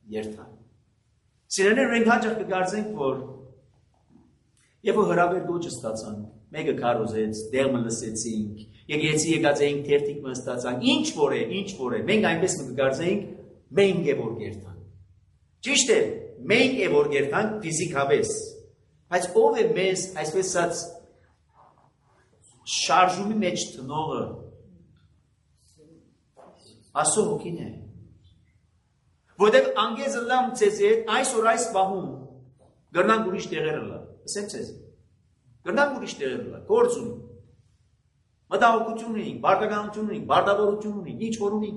երթան։ Սիրելիներ, մենք հաճախ կգարձենք, որ երբ որ հրավեր գոչը ստացանք, մեկը քարոզեց, դեղը լսեցինք, եկեղեցի եկած էինք, թերթիկը ստացանք, ինչ որ է, մենք այնպես կգարձենք, մենք է որ գերտանք։ Ճիշտ է, մենք է որ գերտանք ֆիզիկապես, բայց ով է մեզ այսպես ասած շարժումի մեջ տնողը, Աստծո հոգին է, որտեղ անգեզը լամ ցեզ հետ այս բահում գրնանք ուրիշ տեղերը լա, ասեմ ցեզ, գրնանք ուրիշ տեղերը լա, գործ ունի, մտահոգություն ունի, բարդականություն ունի, բարդավորություն ունի, ինչ որ ունի,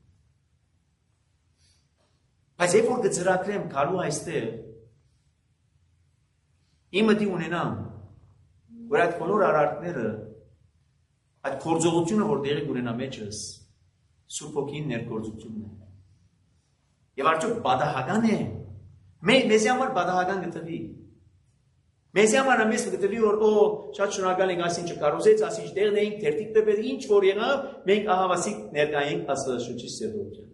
բայց երբ որ կծրագրեմ գալու այստեղ, իմ մտի ունենամ, որ այդ բոլոր արարքները, այդ գործողությունը, որ տեղի ունենա մեջս, Սուրբ Հոգին ներգործությունն է։ Եվ արդյոք բադահական է, մեզի համար բադահական գտվի։ Մեզի համար ամես գտվի, որ շատ շնորհակալ ենք ասին չկարոզեց, ասին չտեղն էինք, թերթիկ տպեր, ինչ որ եղավ, մենք ահավասիկ ներկայենք Աստվածաշնչի սերտորության։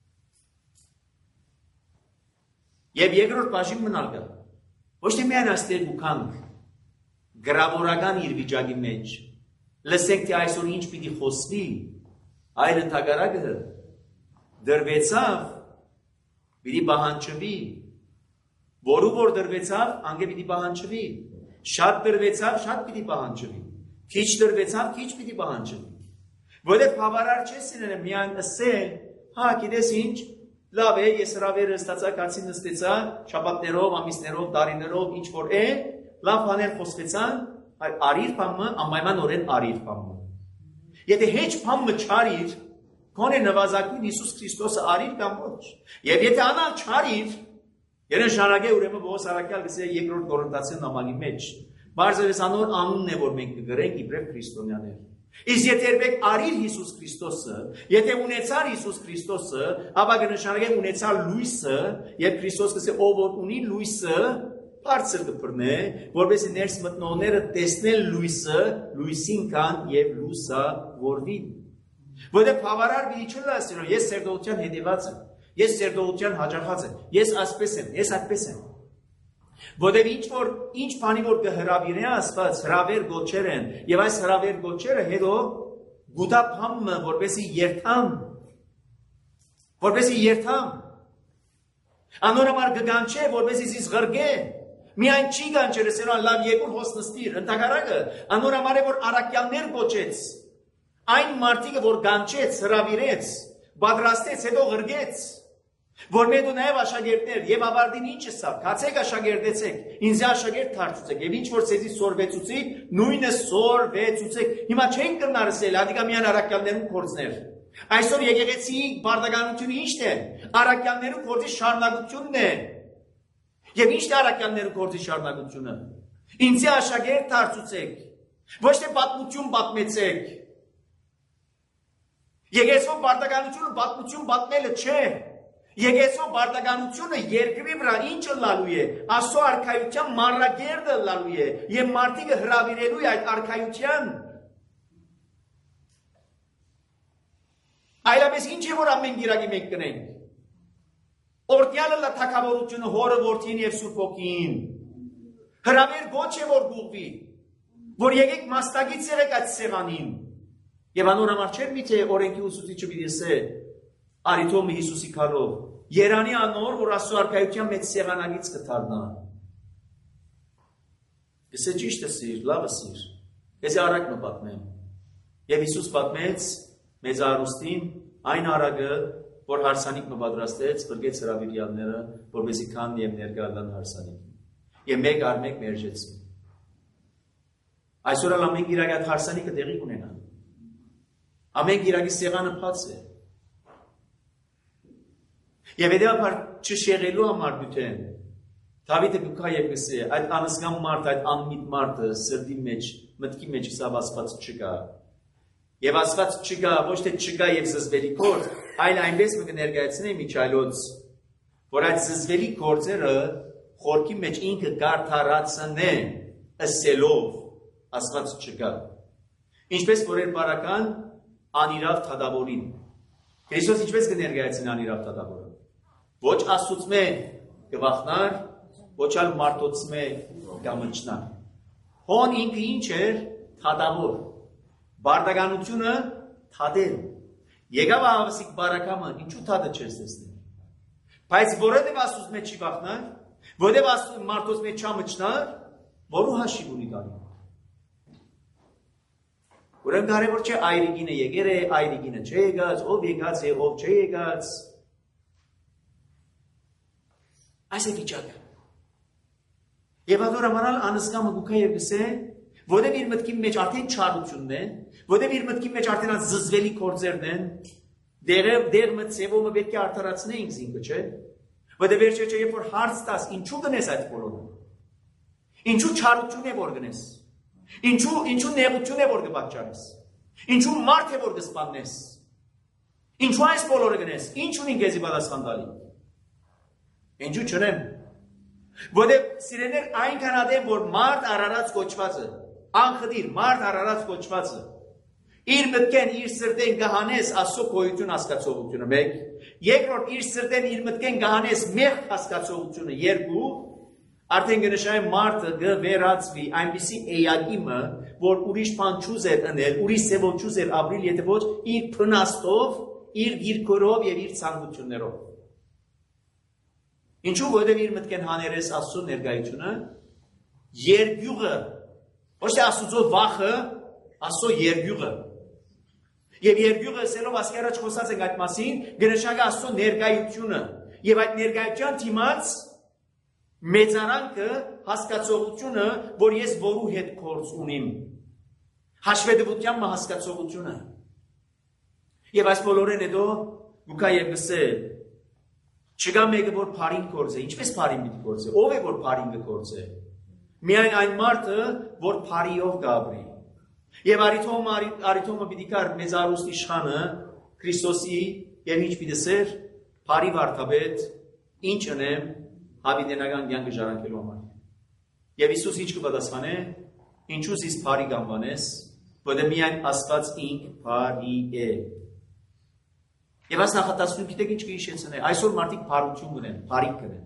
Եվ երկրորդ բաժին մնալ գա, ոչ թե միայն աստեղ ուքանք, գրավորական իր վիճակի մեջ, լսենք թե այսօր ինչ պիտի խոսվի, այլ ընդհակառակը դրվեցավ, պիտի պահանջվի, որու որ դրվեցավ, անգե պիտի պահանջվի, շատ դրվեցավ, շատ պիտի պահանջվի, քիչ դրվեցավ, քիչ պիտի պահանջվի, որտեղ բավարար չէ սիրելը միայն ասել, հա, գիտես ինչ, լավ է, ես հրավերը ստացա, կացին նստեցա, շաբաթներով, ամիսներով, տարիներով, ինչ որ է, լավ բաներ խոսվեցան, արիր բամը, անպայմանորեն արիր բամը։ Եթե հեչ բամը չարիր, քոնե նվազագույն Հիսուս Քրիստոսը արիր կամ ոչ։ Եվ եթե անալ չարիր, երնշարագե ուրեմն Պողոս առաքյալ գսե երկրորդ Կորինթացին նամակի մեջ, բարձրապես անոր անունն է, որ մենք կգրենք իբրև քրիստոնյաներ։ Իսկ եթե երբեք արիր Հիսուս Քրիստոսը, եթե ունեցար Հիսուս Քրիստոսը, ապա կնշանակե ունեցար լույսը, եւ Քրիստոս գսե ով որ ունի լույսը, բարձր կբռնե, որովհետեւ ներս մտնողները տեսնել լույսը, լույսին կան եւ լուսավորվին։ Որովհետեւ բավարար մի չլա ասено, ես սերտողության հետևած եմ, ես սերտողության հաջողած եմ, ես ասպես եմ, ես այդպես եմ։ Որովհետեւ ինչ բանի որ կհրավիրե Աստված, հրավեր գոչեր են, եւ այս հրավեր գոչերը հետո գուտափամը որպեսի երթամ, անորոմար կգանչե, որպեսի զիս ղրգե, միայն չի գանչեր, ասելով լավ երկուր հոս նստիր, ընդհակառակը, անորոմար է որ առաքյալներ գոչեց, այն մարդիկը որ գանչեց, հրավիրեց, պատրաստեց, հետո ղրգեց, որ մենք ու նաև աշակերտներ եւ ավարտին ինչ է, քացեք աշակերտեցեք, ինձ աշակերտ դարձուցեք եւ ինչ որ ցեզի սորվեցուցի, նույնը սորվեցուցեք։ Հիմա չեն կրնարսել, ադիկա միան առաքյալներուն կորցներ։ Այսօր եկեղեցի բարդականությունը ի՞նչն է։ Առաքյալներու կորցի շարունակությունն է։ Եվ ի՞նչն է առաքյալներու կորցի շարունակությունը։ Ինձ աշակերտ դարձուցեք։ Ոչ թե պատմություն պատմեցեք։ Եկեղեցու բարդականությունը պատմություն պատմելը չէ։ Եկեղեցու բարդականությունը երկրի վրա ինչը լալու է, Աստծո արքայության մանրագերդը լալու է, եւ մարդիկը հրավիրելու է այդ արքայության։ Այլապես ինչ է որ ամեն գիրակի մենք կնենք։ Օրդյալը լա թագավորությունը հորը որդին եւ Սուրբ Հոգին։ Հրավեր գոչ է որ գուղվի, որ եկեք մաստագից եղեք այդ սեղանին։ Եվ անորոմար չէր միթե օրենքի ուսուցիչը պիտի ասե Արիթոմը Հիսուսի քարով, Երանի անոր, որ Աստծո արքայության մեծ սեղանագից կդառնա։ Գսե ճիշտ է սիր, լավ է սիր։ Ես արագ պատմեմ։ Եվ Հիսուս պատմեց մեծ արուստին այն արագը, որ հարսանիք պատրաստեց, բրգեց հրավիրյալները, որպեսզի քան եւ ներկայացան հարսանիքին։ Եվ մեկ առ մեկ մերժեցին։ Այսօր ամեն գիրակի այդ հարսանիքը տեղի կունենա։ Ամեն գիրակի սեղանը բաց է։ Եվ հետևաբար չշեղելու համար գութեն, Դավիթը գուքա եւ գսե, այդ անզգամ մարդ, այդ անմիտ մարդը սրտի մեջ, մտքի մեջ սավ Աստված չկա։ Եվ Աստված չկա, ոչ թե չկա եւ զզվելի գործ, այլ այնպես մը կներկայացնեմ Միչայլոց, որ այդ զզվելի գործերը խորքի մեջ ինքը գարթարացնե, ասելով Աստված չկա։ Ինչպես որ էր բարական անիրավ թադավորին։ Քրիստոս ինչպես կներկայացնի անիրավ թադավորը։ Ոչ Աստծո կվախնար, ոչ ալ մարդոցմե կամնչնար։ Հոն ինքը ինչ էր թադավոր, բարդականությունը թադել։ Եկավ Ահավասիկ բարակամը, ինչու թադը չես տեսնել։ Բայց որովհետև Աստծո չի վախնար, որովհետև մարդոցմե չամնչնար, որու հաշիվ ունի գալի։ Ուրեմն կարևոր չէ այրիգինը եկեր է, այրիգինը չէ եկած, ով եկած է, ով չէ եկած։ Այս է վիճակը։ Եվ ադոր ամանալ անսկամը գուկա և գսե, որև իր մտքի մեջ արդեն չարությունն է, որև իր մտքի մեջ արդեն զզվելի կործերն են, դեր մտսևոմը պետք է արդարացնեինք զինքը, չէ։ Որև վերջը չէ, երբ որ հարց տաս, ինչու գնես այդ բոլորը։ Ինչու չարություն է որ գնես։ Ինչու նեղություն է որ կպատճառես։ Ինչու մարդ է որ կսպաննես։ Ինչու այս բոլորը գնես։ Ինչ ունին քեզի պատասխան տալի։ Ինչու չնեմ։ Որտեղ սիրեներ այնքան ադեմ որ մարդ արարած կոչվածը, անխդիր մարդ արարած կոչվածը, իր մտքեն իր սրտեն գահանես Աստծո գոյություն հասկացողությունը 1, երկրորդ իր սրտեն իր մտքեն գահանես մեղք հասկացողությունը 2, արդեն կնշանակի մարդը գվերածվի այնպիսի էյակիմը, որ ուրիշ բան չուզեր ընել, ուրիշ սևով չուզեր ապրիլ, եթե ոչ իր փնաստով, իր գիրքորով եւ իր ցանկություններով։ Ինչու որովհետև իր մտքեն հաներես Աստծո ներկայությունը, երկյուղը, ոչ թե Աստծո վախը, Աստծո երկյուղը։ Եվ երկյուղը սելով ասկի առաջ խոսած ենք այդ մասին, կնշանակի Աստծո ներկայությունը եւ այդ ներկայության դիմաց մեծարանքը հասկացողությունը, որ ես որու հետ գործ ունիմ, հաշվետվության հասկացողությունը։ Եվ այս բոլորեն հետո գուկա եւ գսե չկա մեկը որ բարին գործ է, ինչպես բարին պիտի գործ է, ով է որ բարին գործ է։ Միայն այն մարդը, որ բարիով գաբրի։ Եվ արիթոմը պիտի կար մեծ արուստ իշխանը Քրիստոսի եւ ինչ պիտի սեր բարի վարդապետ ինչ ընեմ հավիտենական կյանքը ժառանգելու համար։ Եվ Հիսուս ինչ կպատասխանե, ինչու զիս բարի գանվանես, որտեղ միայն Աստված ինք բարի է։ Եվ այս նախատասություն գիտեք ինչ կհիշեցնե, այսօր մարդիկ բարություն գնեն, բարիք գնեն։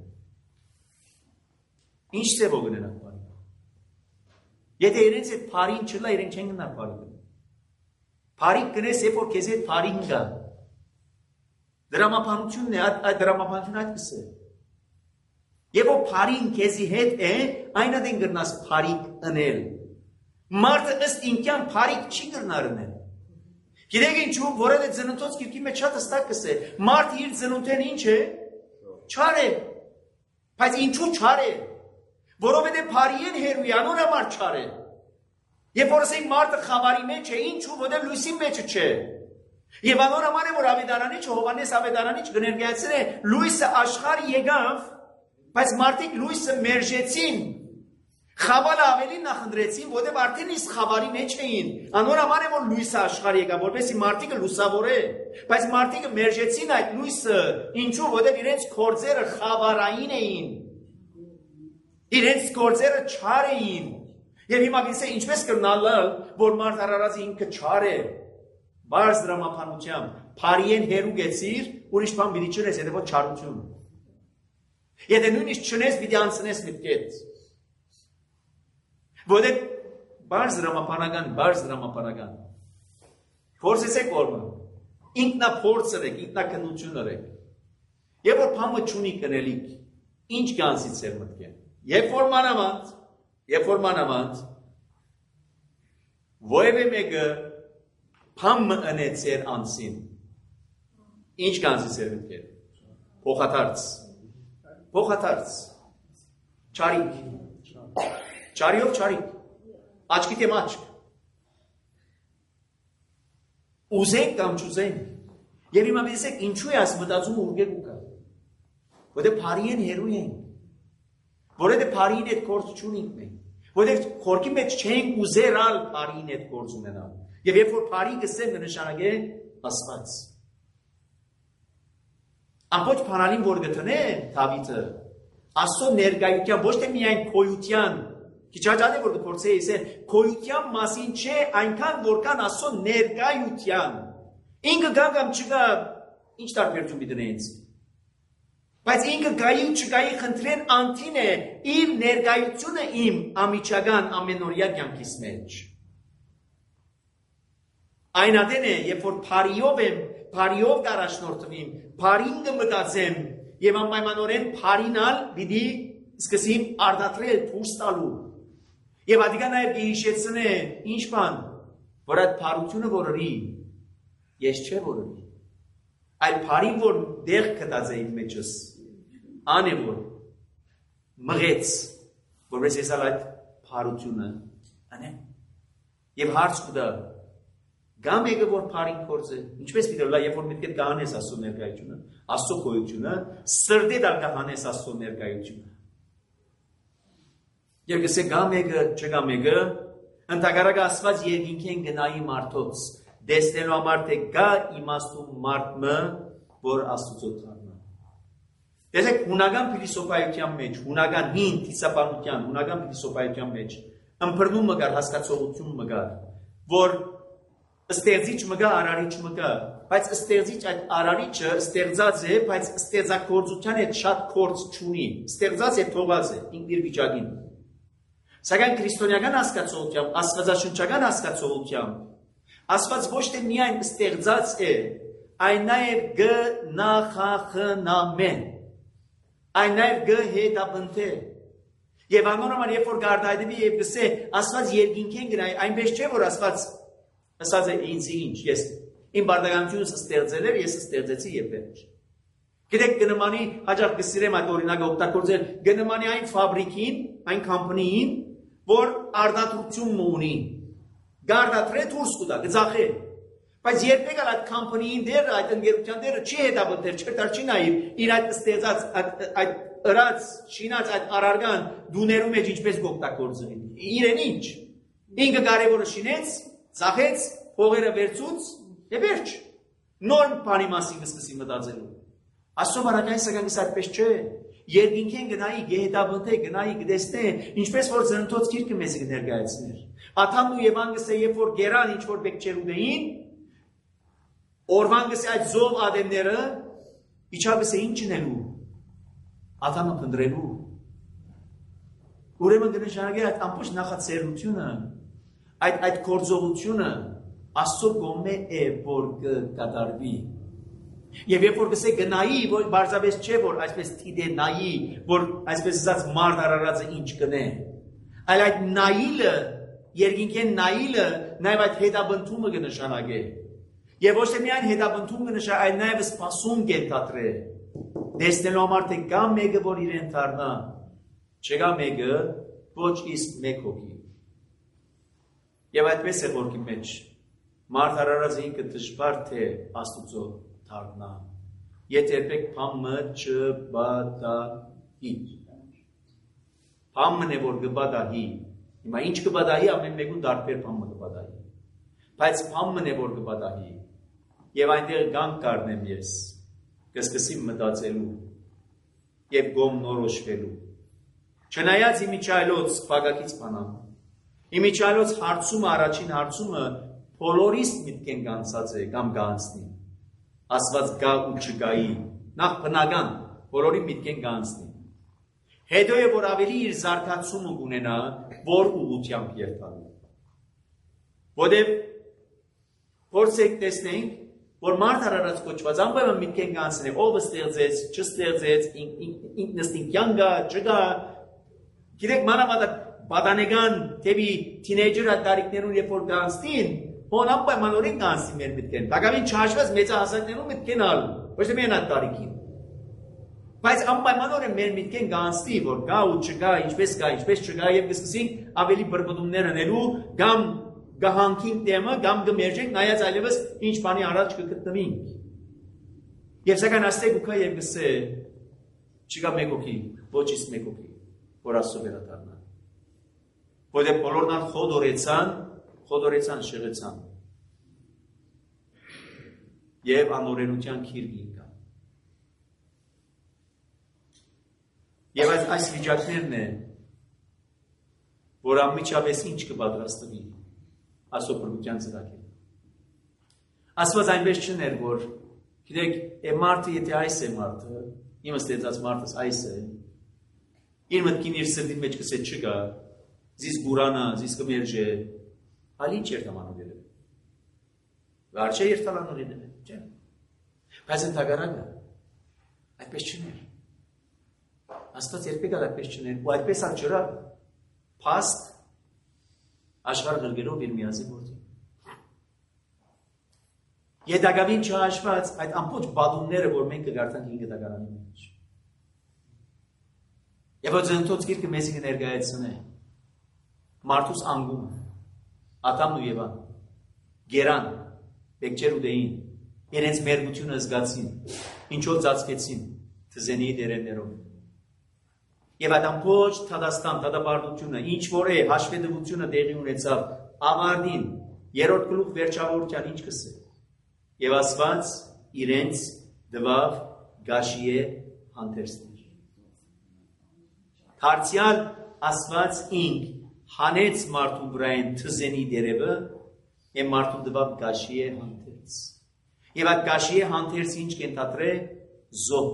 Ինչ ծևով գնեն այդ բարիքը։ Եթե իրենց այդ բարին չլա, իրենք չեն գնա բարի գնեն։ Բարիք գնես, երբ որ քեզ հետ բարին գա։ Դրամապանությունն է, այդ դրամապանությունը այդպես է։ Եվ որ բարին քեզի հետ է, այն ադեն գրնաս բարիք ընել։ Մարդը ըստ ինքյան բարիք չի գրնար ընել։ Գիտեք ինչու, որովհետև ծնունդոց գիրքի մեջ շատ հստակ կսե, մարդը իր ծնունդեն ինչ է, չար է, բայց ինչու չար է, որովհետև բարիեն հերույան համար չար է, երբ որ ասենք մարդը խավարի մեջ է, ինչու, որովհետև լույսի մեջը չէ, եւ անոր համար է որ Ավետարանիչը Հովհաննես Ավետարանիչ կներկայացրե լույսը աշխարհ եկավ, բայց մարդիկ լույսը մերժեցին, խավարը ավելի նախընտրեցին, որտեղ արդեն իսկ խավարի մեջ էին։ Անոր համար է որ լույսը աշխարհ եկավ, որպեսզի մարդիկը լուսավորե, բայց մարդիկը մերժեցին այդ լույսը, ինչու, որտեղ իրենց գործերը խավարային էին։ Իրենց գործերը չար էին։ Եվ հիմա գիտես ինչպես կրնալը, որ մարդ արարածը ինքը չար է։ Բարձ դրամապանությամբ, բարիեն հերու գեցիր, ուրիշ բան պիտի չնես, եթե ոչ չարություն։ Եթե նույնիսկ չնես, պիտի անցնես մտքեդ։ Որտեղ բարձ դրամապանական։ Փորձեցեք օրը։ Ինքնափորձ եք, ինքնակնություն եք։ Եվ որ փամը չունի կնելիք, ինչ կանցից էր մտքեն։ Երբ որ մանավանդ, որևէ մեկը փամը ընեցեր անցին, ինչ կանցից էր մտքեն։ Փոխաթարց, չարիով չարիք, աչքի թեմ աչք, ուզենք կամ չուզենք, և հիմա մեսեք ինչու է աս մտածում ուրգեք ու կա, որտեղ բարիեն հերու ենք, որտեղ բարիին հետ գործ չունենք մենք, որտեղ խորքի մեջ չենք ուզերալ բարիին հետ գործ ունենալ, և երբ որ բարի գսեմ կնշանակե Աստված։ Ամբողջ բանալին որ գտնե Դավիթը, Աստծո ներկայության, ոչ թե միայն քոյության, քիչաջանի որ գործե իսե, քոյության մասին չէ, այնքան որքան Աստծո ներկայության։ Ինքը գամ չկա, ինչ տարբերություն պիտի ինձ։ Բայց ինքը գայի ու չգայի խնդրեն անտին է իր ներկայությունը իմ ամիջական ամենօրյա կյանքիս մեջ։ Այն ադեն է, երբ որ փարիով կառաջնորդվիմ, փարին կմտածեմ եւ անպայմանորեն փարինալ պիտի սկսեմ արդատրել դուրս տալու։ Եվ ադիգա նաեւ կհիշեցնե ինչ բան, որ այդ փարությունը որի ես չէ որի։ Այլ փարին որ դեղ կտած է իմ մեջս, ան է որ մղեց, որպես ես այդ փարությունը անեմ։ Եվ հարց կուտա Գա մեկը որ փարին կորձե, ինչպես պիտի լա, երբ որ միտքդ կհանես Աստծո ներկայությունը, Աստծո գոյությունը, սրտի դալ կհանես Աստծո ներկայությունը։ Եվ գսե գա մեկը, չգա մեկը, ընդհակառակը Աստված երկինքեն գնայի մարդոց, դեսնելու համար թե գա իմաստու մարդը, որ Աստծո թարնա։ Տեսեք, հունական փիլիսոփայության մեջ, հունական հին թիսապանության, հունական փիլիսոփայության մեջ, ըմբռնումը կար, հասկացողությունը կար, որ Ստեղծիչ մգա, արարիչ մգա, բայց ստեղծիչ այդ արարիչը ստեղծած է, բայց ստեղծագործության հետ շատ կորց չունի, ստեղծած է, թողած է, ինքն իր վիճակին։ Սակայն քրիստոնեական հասկացողությամբ, աստվածաշնչական հասկացողությամբ, Աստված ոչ թե միայն ստեղծած է, այն նաև գնախախնամե, այն նաև գհետապնդե։ Եվ անոնոման երբ որ գարտայդվի եւ գսե, Աստված երկինքեն գնայ, այնպես չէ որ Աստված ասած է ինձ ինչ, ես իմ բարդականությունս ստեղծել էր, ես ստեղծեցի եւ վերջ։ Գիտեք գնմանի հաջող կսիրեմ այդ օրինակը օգտագործել, գնմանի այն ֆաբրիկին, այն կամպանիին, որ արդատրություն ունի։ Գարտատրե դուրս կուտա, գծախե։ Բայց երբեք այդ կամպանիին դեր, այդ ընկերության դերը չի հետապնդել, չկրտար չի նայր, իր այդ ստեղծած այդ ըրած, շինած այդ արարգան դուներու մեջ ինչպես կօգտագործել։ Իրեն ինչ։ Ինքը կարևորը շինեց, ծախեց, փողերը վերցուց եւ վերջ։ Նոր բանի մասին կսկսի մտածելու։ Աստծո բարակային սակայն այդպես չէ։ Երկինքեն գնայի, գեհետաբնթե, գնայի, գտեսնե, ինչպես որ ծննդոց գիրքը մեզ կներկայացներ։ Աթամն ու Եվան գսե, երբ որ գերան ինչ որ բեք չերուդեին, օրվան գսե այդ զով ադեմները, իջավ գսե ինչ նելու։ Աթամը փնդրելու։ Ուրեմն կնշանակի այդ ամբողջ նախաձեռնությունը այդ գործողությունը Աստծո կողմէ է որ կկատարվի։ Եվ երբ որ գսե գնայի, որ բարձրապես չէ որ այսպես թիդե նայի, որ այսպես ասած մարդ արարածը ինչ կնե։ Այլ այդ նայիլը, երկինքեն նայիլը նաև այդ հետաբնթումը կնշանակե։ Եվ ոչ թե միայն հետաբնթում կնշանակե, այլ նաև սպասում կենթատրե։ Դեսնելու համար թե կա մեկը որ իրեն դառնա, չկա մեկը ոչ իսկ մեկ հոգի։ Եվ այդպես է որքի մեջ մարդ արարածը ինքը դժվար թե Աստուծո դառնա։ Եթե երբեք փամը չբադահի։ Փամն է որ կբադահի։ Հիմա ինչ կբադահի ամեն մեկուն դարբեր փամը կբադահի։ Բայց փամն է որ կբադահի։ Եվ այնտեղ գանք կառնեմ ես, կսկսեմ մտածելու եւ գոմնորոշվելու։ Չնայած իմիջայլոց փակակից բանամ։ Իմիջայլոց հարցումը, առաջին հարցումը բոլորիս միտքեն կանցած է կամ կանցնի։ Աստված գա ու չգայի, նախ բնական, բոլորի միտքեն կանցնի։ Հետո է որ ավելի իր զարգացումը կունենա, որ ուղղությամբ երթալու։ Որտեւ փորձեք տեսնենք, որ մարդ արարած կոչված անպայման միտքեն կանցնի, ով ստեղծեց, չստեղծեց, ինքնստինքյան գա, չգա։ Գիտեք մանավանդ Բադանեգան թեպի թինեյջեր տարիքներուն երբ որ կանցնին, հոն անպայմանորեն կանցնի մեր միտքեն։ Բակավին չհաշված մեծահասակներուն միտքեն ալու, ոչ թե միայն այդ տարիքին։ Բայց անպայմանորեն մեր միտքեն կանցնի, որ գա ու չգա, ինչպես չգա եւ կսկսենք ավելի բրբդումներ անելու, կամ գահանքին տեմը, կամ կմերժենք, նայած այլևս ինչ բանի առաջ կգտնվենք։ Եվ սակայն աստեղ ուքա եւ գսե, չկա մեկ հոգի, ոչ իսկ մեկ հոգի, որ Աստծո վերադառնա։ Որտեղ բոլորն ան խոդորեցան, շեղեցան։ Եվ անօրենության քիր գինկան։ Եվ այս վիճակներն է, որ անմիջապես ինչ կպատրաստվի Աստծո բրգության ծրագիրը։ Աստված այնպես չներ, որ գիտեք, մարդը եթե այս է մարդը, Իմը ստեցած մարդս այս է, իր մտքին իր սրդին մեջ կսե չկա, զիս գուրանա, զիս կմերջե, ալ ինչ երթամանով ելև։ Վարչե երթալանով ելև, չէ։ Բայց ընդհակառակը, այդպես չներ։ Աստված երբեք այդպես չներ, ու այդպես աջրա փաստ աշխարհ գրգերով իր միազի որդի։ Եդագավին չհաշված այդ ամբողջ բադումները, որ մենք կգարտանք 5 դագարանի մեջ։ Եվ որ ծննդոց գիրքը մեզի կներկայացնե, մարդուս անգումը, Ադամն ու Եվան, գերան, բեկջեր ուդեին, իրենց մերգությունը զգացին, ինչով ծածկեցին, թզենի դերերներով։ Եվ այդ ամբողջ թադաստան, թադաբարդությունը, ինչ որ է, հաշվետվությունը տեղի ունեցավ, ավարտին, երրորդ գլուխ վերջավորության ինչ կսե։ Եվ Աստված իրենց դվավ գաշիե հանդերձներ։ Դարձյալ Աստված ինք հանեց մարդու վրային թզենի դերևը եւ մարդու դվավ գաշիե հանդերձ։ Եվ այդ գաշիե հանդերձ ինչ կենթադրե զոհ։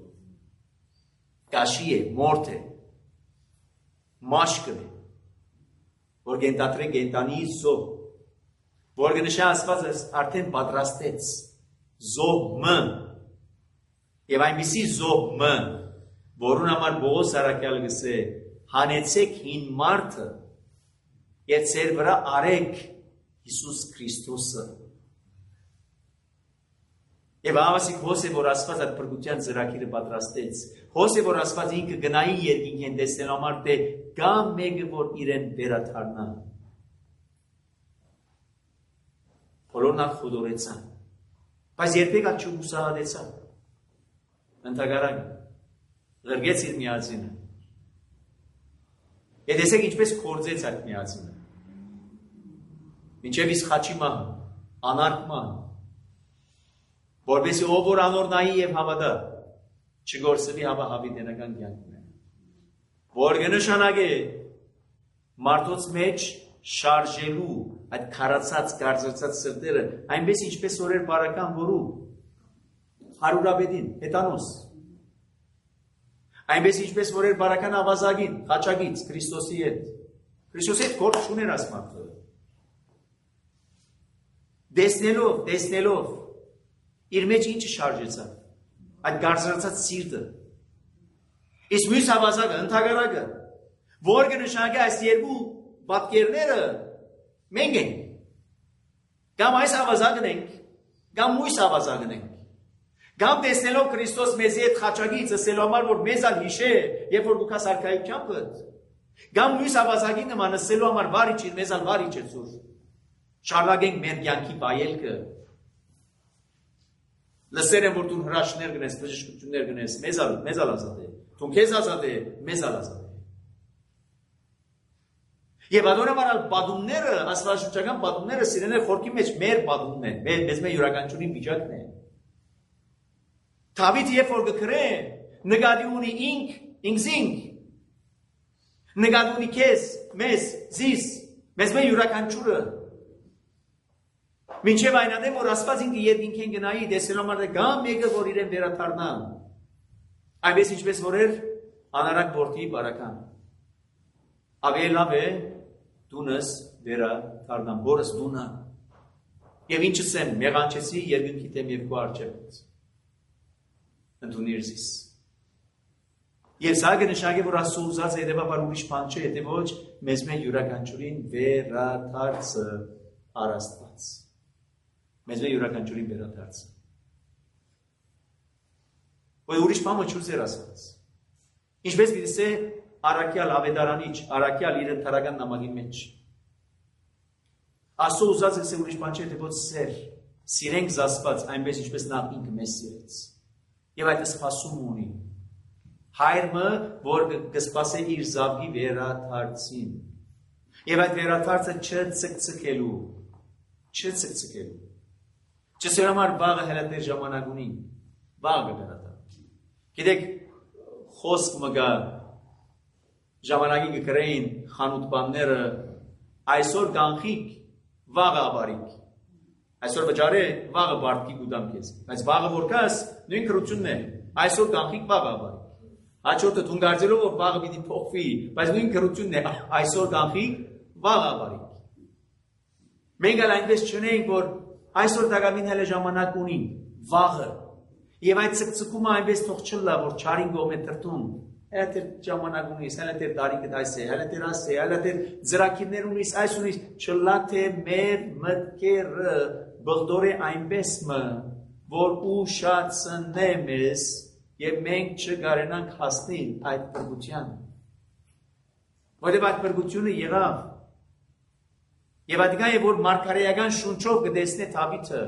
Գաշիե մորթ է, մաշկն է, որ կենթադրե գենտանի զոհ, որ կնշա Աստված արդեն պատրաստեց զոհը եւ այնպիսի զոհը, որուն համար Բողոս առաքյալը գսե հանեցեք հին մարդը եւ ծեր վրա արեք Հիսուս Քրիստոսը։ Եվ ավասիկ հոս է, որ Աստված այդ փրկության ծրագիրը պատրաստեց։ Հոս է, որ Աստված ինքը գնայի երկինքեն տեսնելու համար թե կա մեկը, որ իրեն վերադառնա։ Բոլորն ալ խոդորեցան, բայց երբեք ալ չհուսահատեցան։ Ընդհակառակը լրգեց իր միածինը։ Եվ տեսեք ինչպես կործեց այդ միածինը։ Մինչև իսկ խաչի մահը, անարգ մահը, որպեսզի ով որ անոր նայի եւ հավատա, չգործվի հավա հավիտենական կյանքն է։ Որ կնշանակե մարդոց մեջ շարժելու այդ քարացած, կարծրացած սրտերը, այնպես ինչպես օրեր բարական որու հարուրաբեդին, հետանոս։ Այնպես ինչպես որեր բարական ավազագին, խաչագից, Քրիստոսի հետ։ Քրիստոսի հետ գործ չուներ աս մարդը։ Տեսնելով, իր մեջ ինչը շարժեցավ, այդ կարծրացած սիրտը։ Իսկ մյուս ավազագը, ընդհակառակը, որ կնշանակե այս երկու պատկերները մենք ենք, կամ այս ավազագն ենք, կամ մույս ավազագն ենք, կամ տեսնելով Քրիստոս մեզի հետ խաչագից ասելու համար, որ մեզ ալ հիշե, երբ որ գուքաս արքայությամբ հըտ, կամ մույս ավազագի նման ասելու համար վարիչ իր, մեզ ալ վարիչ է ծուր, շարվագենք մեր կյանքի բայելքը, լսեր եմ, որ դու հրաշներ գնես, բժշկություններ գնես, մեզ ալ ազատ է, դու քեզ ազատ է, մեզ ալ ազատ է։ Եվ adorabար բադումները, աստվածաշրջական բադումները սիրեն է խորքի մեջ մեր բադումն է, մեզ մեր յուրականչունի վիճակն է։ Դավիթ երբ որ գկրե, նկատի ունի ինքզինք, նկատի ունի քեզ, մեզ, զիս, մեզ մեր յուրականչուրը։ Մինչև այնադեմ, որ Աստված ինքը երկինքեն գնայի, տեսնելու համար գա մեկը, որ իրեն վերադառնա։ Այնպես ինչպես որ էր անարակ որդի բարական։ Ավելի լավ է դունս վերադառնամ, որս դունա։ Եվ ինչս եմ, մեղանչեցի երկնքի դեմ երկու առջևից։ Ընդունիր զիս։ Եվ սա կնշանակի, որ Աստծո ուզած հետևաբար ուրիշ բան չէ, եթե ոչ մեզ մեր յուրականչուրին վերադարձը առաստված։ Մեզ մեր յուրականչուրին վերադարձը։ Ոյ ուրիշ բանը չուզեր ասած։ Ինչպես գիտես առաքյալ ավետարանիչ, առաքյալ իր ընթարական նամակի մեջ։ Աստծո ուզած է ուրիշ բան չէ, թե ոչ սեր, սիրենք Աստված, այնպես ինչպես նա ինքը մեզ սիրեց։ Եվ այդ սպասում ունի։ Հայրը, որ կսպասե իր զավգի վերադարձին։ Եվ այդ վերադարձը չցկցկելու։ Չսերամար բաղը հելատներ ժամանակ ունի, բաղը վերադար։ Գիտեք, խոսք մգա ժամանակի կկրեին խանութբանները այսօր կանխիկ, վաղը աբարիկ։ Այսօր վճարե, վաղը բարտքի գուդամ կեզ։ Այս վաղը որ կաս, նույն կրությունն է։ Այսօր կանխիկ վաղ ավարի։ Հաջորդը դու գարձելով որ վաղը պիտի փոխվի, բայց նույն քրությունն է այսօր կանխիկ վաղ ավարի։ Մենք էլ այնպես չունենք որ այսօր դակամին հələ ժամանակ ունին վաղը եւ այդ ցկցկումը այնպես թող չլա որ չարին գոմե տրտում հələ դեռ ժամանակ ունիս հələ դեռ տարիքը այս է հələ դեռ աս է հələ դեռ ծրակիրներ ունիս այս ունիս չլա թե մեր մտքերը բղդորե այնպես մը որ ուշացնե մեզ եւ մենք չգարենանք հասնել այդ բրգությանը որտեղ այդ բրգությունը եղավ եւ այդ գայը որ մարգարեական շունչով կդեսնե Դավիթը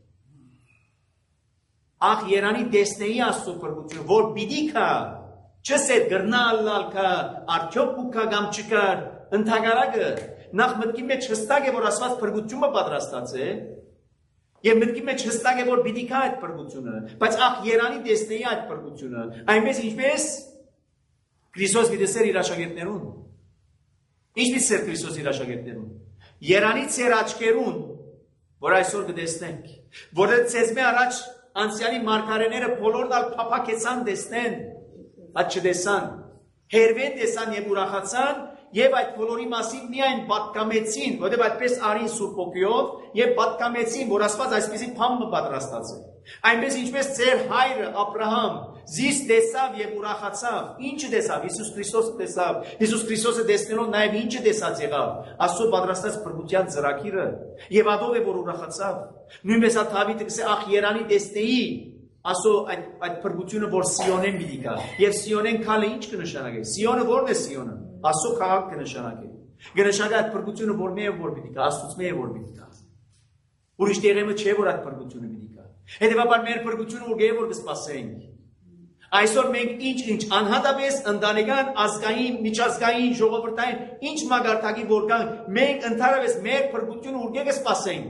ախ Երանի դեսնեի Աստծո բրգությունը որ պիտի կա չսե գրնալալ կա արդյոք կա կամ չկա ընդհանրակը նախ մտքի մեջ հստակ է որ Աստված բրգությունը պատրաստած է եւ մտքի մեջ հստակ է որ պիտի կա այդ բրգությունը բայց ախ Երանի դեսնեի այդ բրգությունը այնպես ինչպես Քրիստոս գիտեսեր իր աշակերտներուն ինչպես էր Քրիստոս իր աշակերտներուն Երանի ծեր աչքերուն որ այսօր կտեսնենք որ ցեզմե առաջ անցյալի մարգարեները բոլորն ալ փափակեցան տեսնեն այդ չտեսան հերվեն տեսան եւ ուրախացան եւ այդ բոլորի մասին միայն պատկամեցին որովհետեւ այդպես արին Սուրբ Օգիով եւ պատկամեցին որ Աստված այսպեսի բան պատրաստած է այնպես ինչպես ծեր հայրը Աբրահամ զիս տեսավ եւ ուրախացավ ինչը տեսավ Հիսուս Քրիստոսը տեսավ Հիսուս Քրիստոսը տեսնելով նաեւ ինչը տեսած եղավ Աստծո պատրաստած բրգության ծրագիրը եւ ադով է որ ուրախացավ նույնպես Դավիթը կսե ախ Երանի տեսնեի Աստծո այդ բրգությունը որ Սիոնեն պիտի գա եւ Սիոնեն քալը ինչ կնշանակի Սիոնը ո՞րն է Սիոնը Աստծո քաղաք կնշանակի կնշանակի այդ բրգությունը որ մեր որ պիտի գա Աստծոց մեր որ պիտի գա ուրիշ տեղը չէ որ այդ բրգությունը պիտի գա հետեւաբար մեր բրգությունը որ գե որ կսպասենք Այսօր մենք ինչ անհատապես ընտանեկան ազգային, միջազգային, ժողովրդային ինչ մագարտակի որ կան, մենք ընդհանրապես մեր բրգությունը ուղղակի կսպասենք։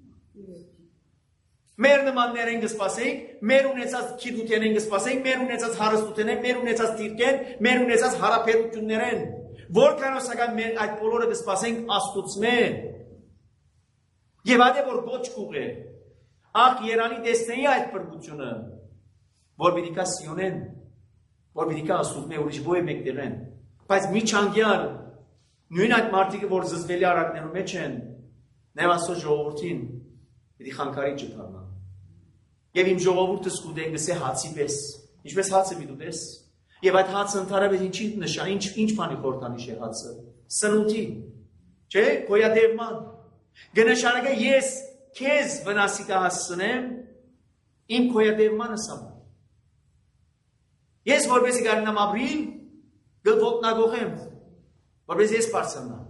Մեր նմաններին կսպասենք, մեր ունեցած քիդութերին կսպասենք, մեր ունեցած հարստութերին, մեր ունեցած դիրքեն, մեր ունեցած հարաբերություններեն, որքանով սակայն մենք այդ բոլորը կսպասենք Աստծո։ Եվ այդ որ ոչ կուղե, ախ Երանի տեսնեի այդ բրգությունը որ պիտի կա Սիոնեն, որ պիտի կա Աստծո ուրիշ ոյ մեկտեղեն, բայց միջանկյալ նույն այդ մարդիկը որ զզվելի արակներում մեջ են, նեւ Աստծո ժողովրդին պիտի խանգարի չդառնան։ Եվ իմ ժողովուրդը սկուտեն գսե հացի պես, ինչպես հացը պիտի դես, եւ այդ հացը ընդհանրապես ինչի նշան, ինչ բանի խորհրդանիշ է հացը, սնունդի, չէ, գոյատևման, կնշանակե ես քեզ վնասի կհասցնեմ իմ գոյատևմանս համար։ Ես որպեսի կարենամ ապրիլ, գլվոտնագողեմ, որպես ես բարձրանամ։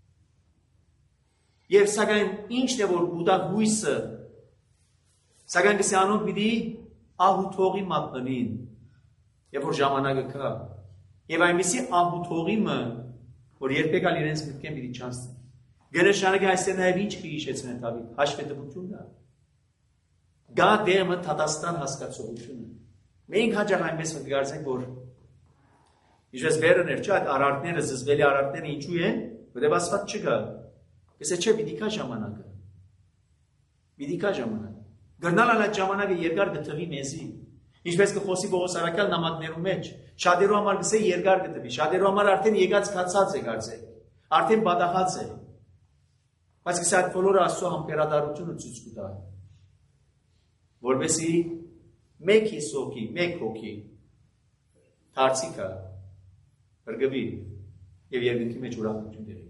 Եվ սակայն ինչն է որ ուտակ հույսը, սակայն կսի անոնք պիտի ահութողի մատնվին, և որ ժամանակը կա, և այնպիսի ահութողիմը, որ երբեք ալ իրենց մտքեն պիտի չանցնեն։ Գնշանակը այստեղ նաև ինչ կհիշեցնեն Դավիթ, հաշվետվությունը, գա դեղը Թատաստան հասկացողությունը։ Մենք հաճախ այնպես մտկարծենք, որ ինչպես վերներ չէ, այդ արարքները, զզվելի արարքները ինչու են, որտեղ Աստված չկա։ Կսե չէ, պիտի կա ժամանակը։ Պիտի կա ժամանակը։ Գրնալ այդ ժամանակը երկար կթվի մեզի։ Ինչպես կխոսի Պողոս առաքյալ նամակներում մեջ, շատերու համար կսե երկար կթվի, շատերու համար արդեն եկած կացած է կարծեք, արդեն բադախած է։ Բայց կսե այդ բոլորը Աստծո համբերատարությունը ցույց կտա։ Որպեսզի մեկ հիսոքի, մեկ հոգի դարձիկա բրգվի եւ երկնքի մեջ ուրախություն դերի։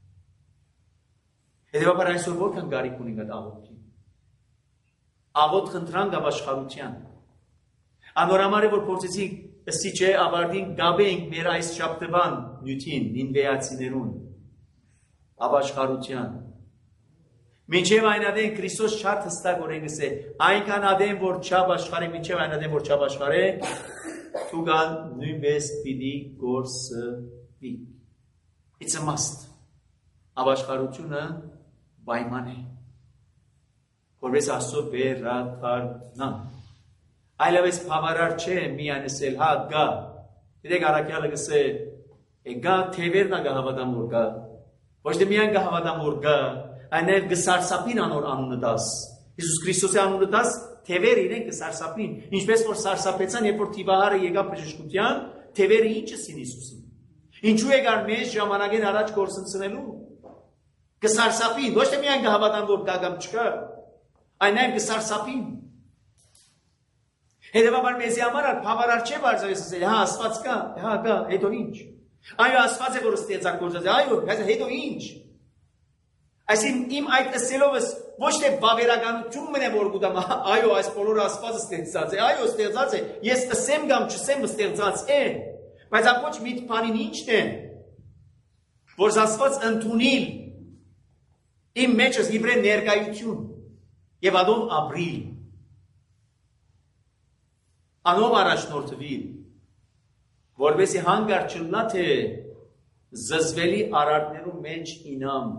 Հետևաբար այսօր որքան գարիք ունենք այդ աղոթքին։ Աղոթ խնդրանք ապաշխարության։ Անորամար է որ փորձեցի ըսի չէ ավարտին գաբենք մեր այս շաբթվան նյութին նինվեացիներուն ապաշխարության։ Մինչև այն ադեն Քրիստոս շատ հստակ օրենք է այնքան ադեն որ չափ աշխարհի մինչև այն ադեն որ չափ աշխարհի թուգան նույնպես պիտի գործվի։ It's a must. Ապաշխարությունը պայման է։ Որպես Աստծո վերադառնան։ Այլևս բավարար չէ միայն ասել հա գա։ Դեք առաքյալը գսե գա թևերնա գա հավատամ որ գա։ Ոչ թե միայն գա հավատամ որ գա, այլև գսարսապին անոր անունը դաս։ Հիսուս Քրիստոսի անունը դաս թևերը իրեն կսարսափին, ինչպես որ սարսափեցան, երբ որ թիվահարը եկավ բժշկության, թևերը ինչ ասին Հիսուսին։ Ինչու եկար մեզ ժամանակին առաջ կորսնցնելու։ Կսարսափին, ոչ թե միայն կհավատան, որ կա կամ չկա, այլ նաև կսարսափին։ Հետևաբար մեզի համար բավարար չէ բարձրացնել ասել, հա Աստված կա, հա կա, հետո ինչ։ Այո, Աստված է որ ստեղծագործած է, այո, հետո ինչ։ Այսինքն իմ այդ ասելովս ոչ թե բավերականությունն է որ գուտամ, այո, այս բոլորը Աստվածը ստեղծած է, այո, ստեղծած է, ես ասեմ կամ չասեմ ստեղծած է, բայց ոչ մի բանին ինչն է, որ Աստված ընդունիլ իմ մեջս իբրե ներկայություն եւ ադով ապրիլ, անով առաջնորդվիլ, որովհետեւ հանգար չլա թե զզվելի արարքներու մեջ ինամ,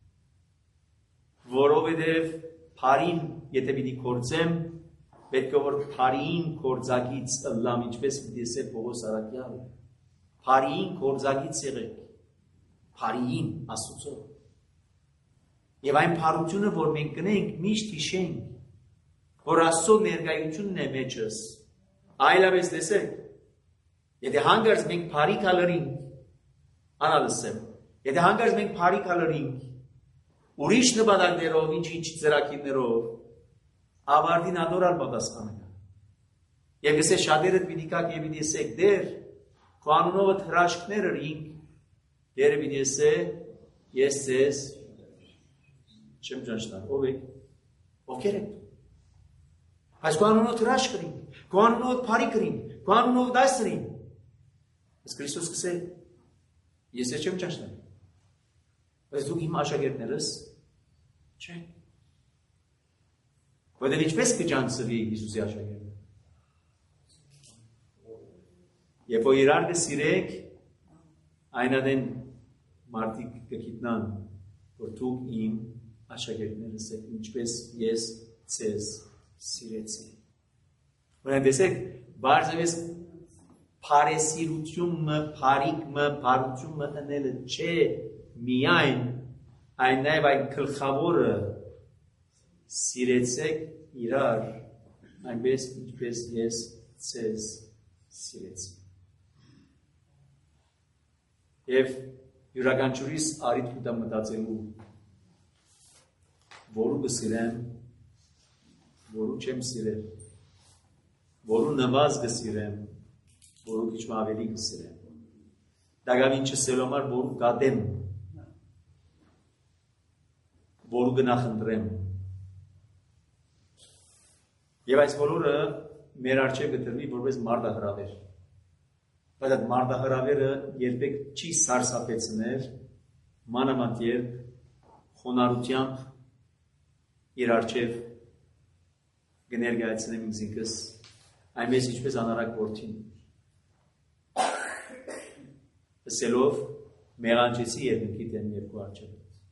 որովհետև փարին, եթե պիտի կործեմ, պետք է որ փարին կործակից ըլլամ, ինչպես պիտի ասել Պողոս Արաքյալը, փարին կործակից եղեք, փարին Աստուծո։ Եվ այն փարությունը, որ մենք կնենք, միշտ հիշենք, որ Աստծո ներկայությունն է մեջս, այլապես տեսեք, եթե հանգարց մենք փարի կալրինք, անալսեմ, եթե հանգարց մենք փարի կալրինք, ուրիշ նպատակներով, ինչ ծրագիրներով, ավարտին ադորալ պատասխանը կա։ Եվ գսե շատերը պիտի կակ եւ պիտի ասեք դեր, քո անունովը հրաշքներ ըրինք, դերը պիտի ասե, ես ձեզ չեմ ճանչնալ, ով եք, ովքեր եք։ Այս քո անունով հրաշք ըրինք, քո անունով փարի կրինք, քո անունով դաս ըրինք։ Ըստ Քրիստոս գսե, ես չեմ ճանչնալ։ Բայց դուք իմ աշակերտներս չեք։ Որտեղ ինչպես կճանցվի Հիսուսի աշակերտը։ Երբ որ իրար կսիրեք, այնադեն մարդիկ կգիտնան, որ դուք իմ աշակերտներս եք, ինչպես ես ձեզ սիրեցի։ Որտեղ տեսեք, բարձրապես փարեսիրությունը, փարիկը, փարությունը ընելը չէ, միայն այն նաև այն գլխավորը սիրեցեք իրար, այնպես ինչպես ես ձեզ սիրեցի։ Եվ յուրաքանչյուրիս արիթ կտա մտածելու, որու կսիրեմ, որու չեմ սիրել, որու նվազ կսիրեմ, որու քիչ ավելի կսիրեմ, դագավին չսելու համար որու կատեմ, որու գնախնդրեմ։ Եվ այս բոլորը մեր առջև կտրվի որպես մարդահրավեր։ Բայց այդ մարդահրավերը երբեք չի սարսափեցնել, մանավանդ երբ խոնարհությամբ իր առջև կներկայացնեմ ինձնիկս, այնպես ինչպես անարակ որդին։ Ասելով մեղանջեցի երկնքի դեմ երկու առջև։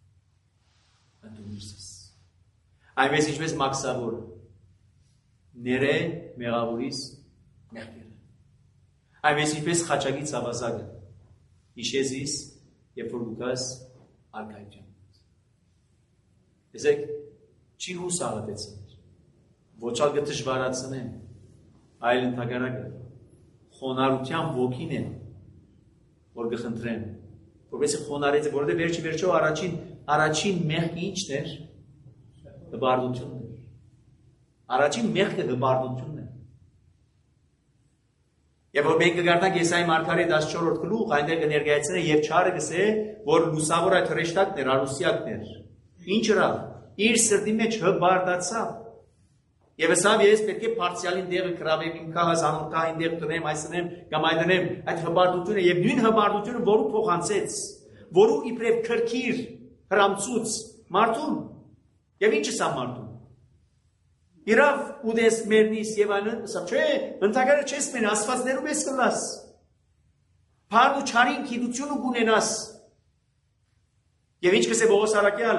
Այնպես ինչպես մաքսավորը ներե մեղավորիս մեղքերը։ Այնպես ինչպես խաչակի ցավազակը հիշեզիս, երբ որ գուկաս արքայության։ Տեսեք, չի հուսահատեցներ, ոչ ալ կդժվարացնեն, այլ ընդհակառակը խոնարհության ոգին է, որ կխնդրեն, որովհետեւ խոնարհեցը, որովհետեւ վերջո առաջին մեղքը ինչն էր, հբարդությունն էր։ Առաջին մեղքը հբարդությունն էր։ Եվ որ մենք կգարտանք Եսայի մարգարե 14-րդ գլուխ, այնտեղ կներկայացնե եւ չարը գսե, որ լուսավոր այդ հրեշտակն էր, արուսիակն էր։ Ինչ ըրավ, իր սրտի մեջ հբարդացավ։ Եվ ասավ ես պետք է պարցիալին դեղը կրավեմ, իմ կահաս անորքային դեղ տնեմ, այսնեմ կամ այդնեմ, այդ հբարդությունը եւ նույն հբարդությունը, որու փոխանցեց, որու իբրև քրքիր հրամցուց մարդուն։ Եվ ինչ է մարդուն։ Իրավ ուդես մերնիս եւ այլն, ասավ, չէ, ընդհակառը չես մեն, աստվածներում ես կլաս։ Փառն ու չարին գիտությունը կունենաս։ Եվ ինչ կսե Պողոս Արաքյալ։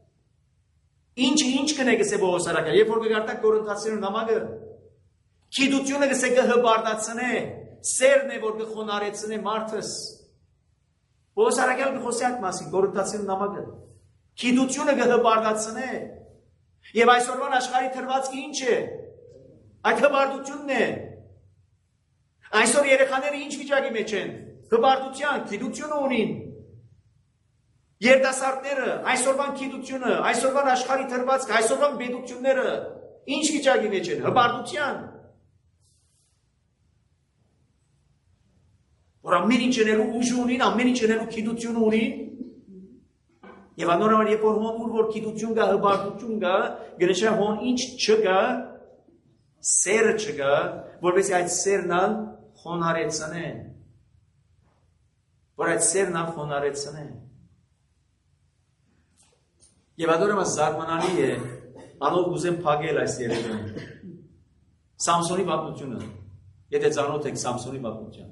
Ինչ կնե կսե Պողոս Արաքյալ, երբ որ կգարտակ Կորինթացիներու նամակը, գիտությունը կսե կհբարդացնե, սերն է որ կխոնարեցնե մարդս։ Պողոս Արաքյալ կխոսի այդ մասին, Կորինթացիներու նամակը։ Գիտությունը կհբարդացնե, Եվ այսօրվան աշխարհի թրվածքը ինչ է։ Այդ հպարտությունն է։ Այսօր երեխաները ինչ վիճակի մեջ են։ Հպարտության, գիտությունը ունին։ Երիտասարդները, այսօրվան գիտությունը, այսօրվան աշխարհի թրվածքը, այսօրվան պետությունները ինչ վիճակի մեջ են։ Հպարտության։ Որ ամեն ինչ ունելու ուժ ունին, ամեն ինչ ունելու գիտություն ունին։ Եվ անորոշ երբ որ հոն որ գիտություն կա, հպարտություն կա, գրեթե հոն ինչ չկա, սերը չկա, որովհետեւ այդ սերն ալ խոնարեցնե։ Որ այդ սերն ալ խոնարեցնե։ Եվ անորոշ զարմանալի է, անով ուզեմ փակել այս երևույթը։ Սամսոնի պատմությունը։ Եթե ծանոթ եք Սամսոնի պատմության։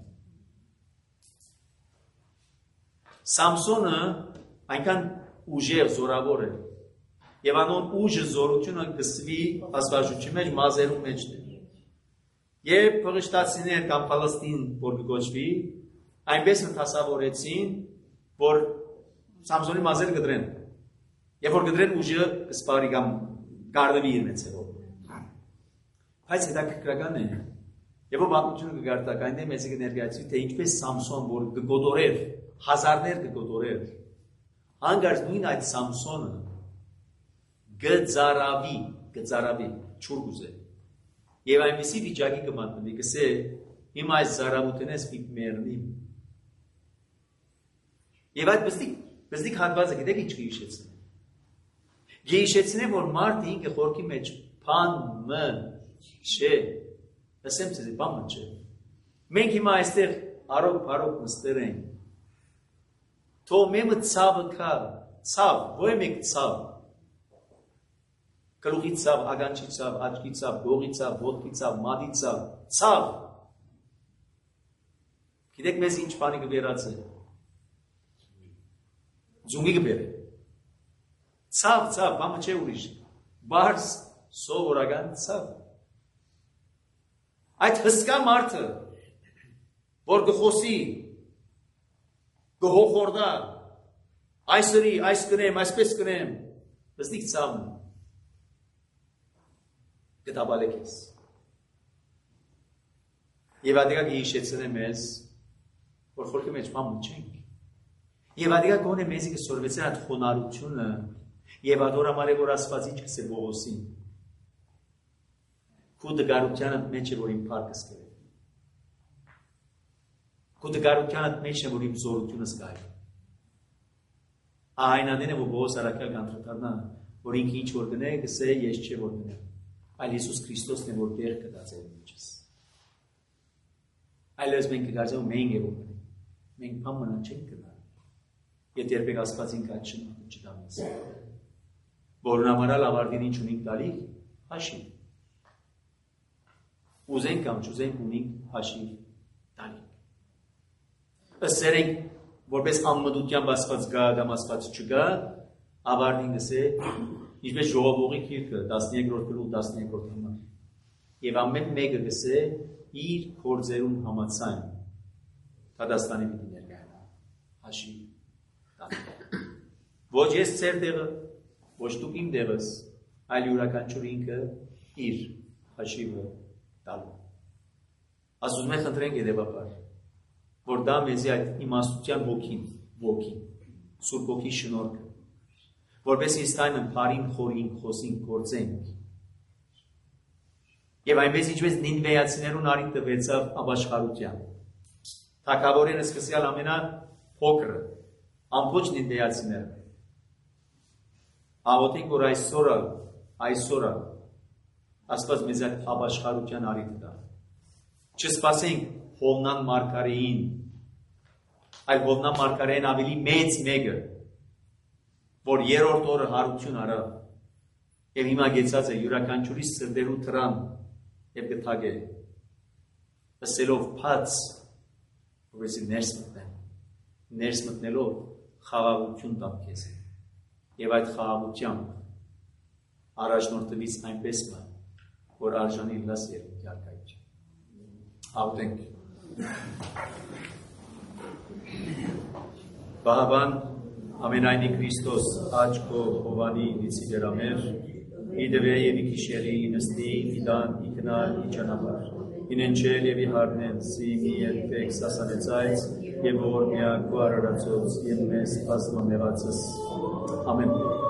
Սամսոնը այնքան ուժեղ զորավոր է։ Եվ անոն ուժը զորությունը կսվի աստվածաշունչի մեջ մազերու մեջն է։ Եվ փղշտացիներ կամ Պալեստին որ կոչվի, այնպես ընթասավորեցին, որ Սամսոնի մազերը կդրեն։ Եվ որ կդրեն ուժը կսպարի կամ կարդվի իր մեծերով։ Բայց հետաքրքրական է։ Եվ ով պատմությունը կգարտակ, այնտեղ մեզ կներկայացվի, թե ինչպես Սամսոն, որ կգոտորեր, հազարներ կգոտորեր, հանգարց նույն այդ Սամսոնը գծարավի, չուր գուզե։ Եվ այնպիսի վիճակի կմատնվի, կսե, իմ այս զարավութենես պիտ մերնիմ։ Եվ այդ բզդիկ հատվածը գիտեք ինչ կհիշեցնե։ Գեիշեցնե, որ մարդը ինքը խորքի մեջ պան մը չէ, ասեմ ծեզի պան մը չէ։ Մենք հիմա այստեղ արոք նստեր ենք, թո մեմը ծավը կա, ծավ, ոյ մենք ծավ, կլուղի ծավ, ագանչի ծավ, աչկի ծավ, գողի ծավ, ոտքի ծավ, մադի ծավ, գիտեք մեզ ինչ պանի կբերած է, ձունգի կբեր է, ծավ, բամը չէ ուրիշ, բարս, սովորական ծավ, այդ հսկա մարդը, որ կխոսի, կհոխորդա, այսրի, այս կնեմ, այսպես կնեմ, բզդիկ ծավն, կտաբալեք ես։ Եվ ադիկա կհիշեցնե մեզ, որ խորքի մեջ պամը չենք։ Եվ ադիկա կոնե մեզի կսորվեցեն այդ խոնարությունը, եւ ադորամար է որ ասված ինչ կսե Բողոսին։ Քու դգարությանդ մեջ է որ իմ փառքս կրե։ Քու դգարությանդ մեջ է որ իմ զորությունս կայ։ Այնադեն է որ Բողոս արաքյալ կանտրտարնա, որ ինքը ինչ որ գնե, կսե ես չէ որ գնե։ Այլ Հիսուս Քրիստոսն է որ դեր կդա ձեր միջից։ Այլևս մենք կգարձեմ մենք է որ գնե։ Մենք բան մնան չենք գնա։ Եթե երբեք ասված ինքը այդ չտամես։ Որոնամարալ ավարտին ինչ ունենք տալիք, հաշիվ։ Ուզենք կամ չուզենք ունենք հաշիվ տալիք։ Սերենք, որպես անմտությամբ ասված գա կամ ասված չգա, ավարտին գսե, ինչպես ժողովողի գիրքը 13-րդ գլուխ 13-րդ համար։ Եվ ամեն մեկը գսե իր փորձերուն համաձայն Դադաստանի պիտի ներկայանա հաշիվ տալիք։ Ոչ ես ծեր տեղը, ոչ դուք իմ տեղս, այլ յուրաքանչյուր ինքը իր հաշիվը տալու։ Ասում եմ խնդրենք երևաբար, որ դա մեզի այդ իմաստության ոգին, Սուրբ ոգի շնորհքը, որպես ինստայնը բարին խորին խոսին գործենք։ Եվ այնպես ինչպես նինվեացիներուն արին տվեցավ ապաշխարության։ Թագավորենը սկսյալ ամենափոքրը, ամբողջ նինվեացիները։ Աղոթենք, որ այսօրը Աստված մեզ այդ ապաշխարության արիթ տա։ Չսպասենք Հովնան մարգարեին, այլ Հովնան մարգարեին ավելի մեծ մեկը, որ երրորդ օրը հարություն արավ, եւ հիմա գեցած է յուրաքանչյուրի սրտերու տրան եւ գթագե, ասելով փած, որովհետեւ ներս մտնելով խաղաղություն տամ քեզ, եւ այդ խաղաղությամբ առաջնորդվից այնպես մը, որ արժանի լաս երբ յարկայություն։ Աղոթենք։ Բահավան ամենայնի Քրիստոս աչքո հովանի դիցի դերամեր, իդվե եւ իքիշերի նստի իդան իքնալ իջանաբար ինենչել եւ իհարնեն սիմի երբեք սասանեցայց եւ որ միակ ու արարածոց եւ մեզ ազնոմեղածս ամեն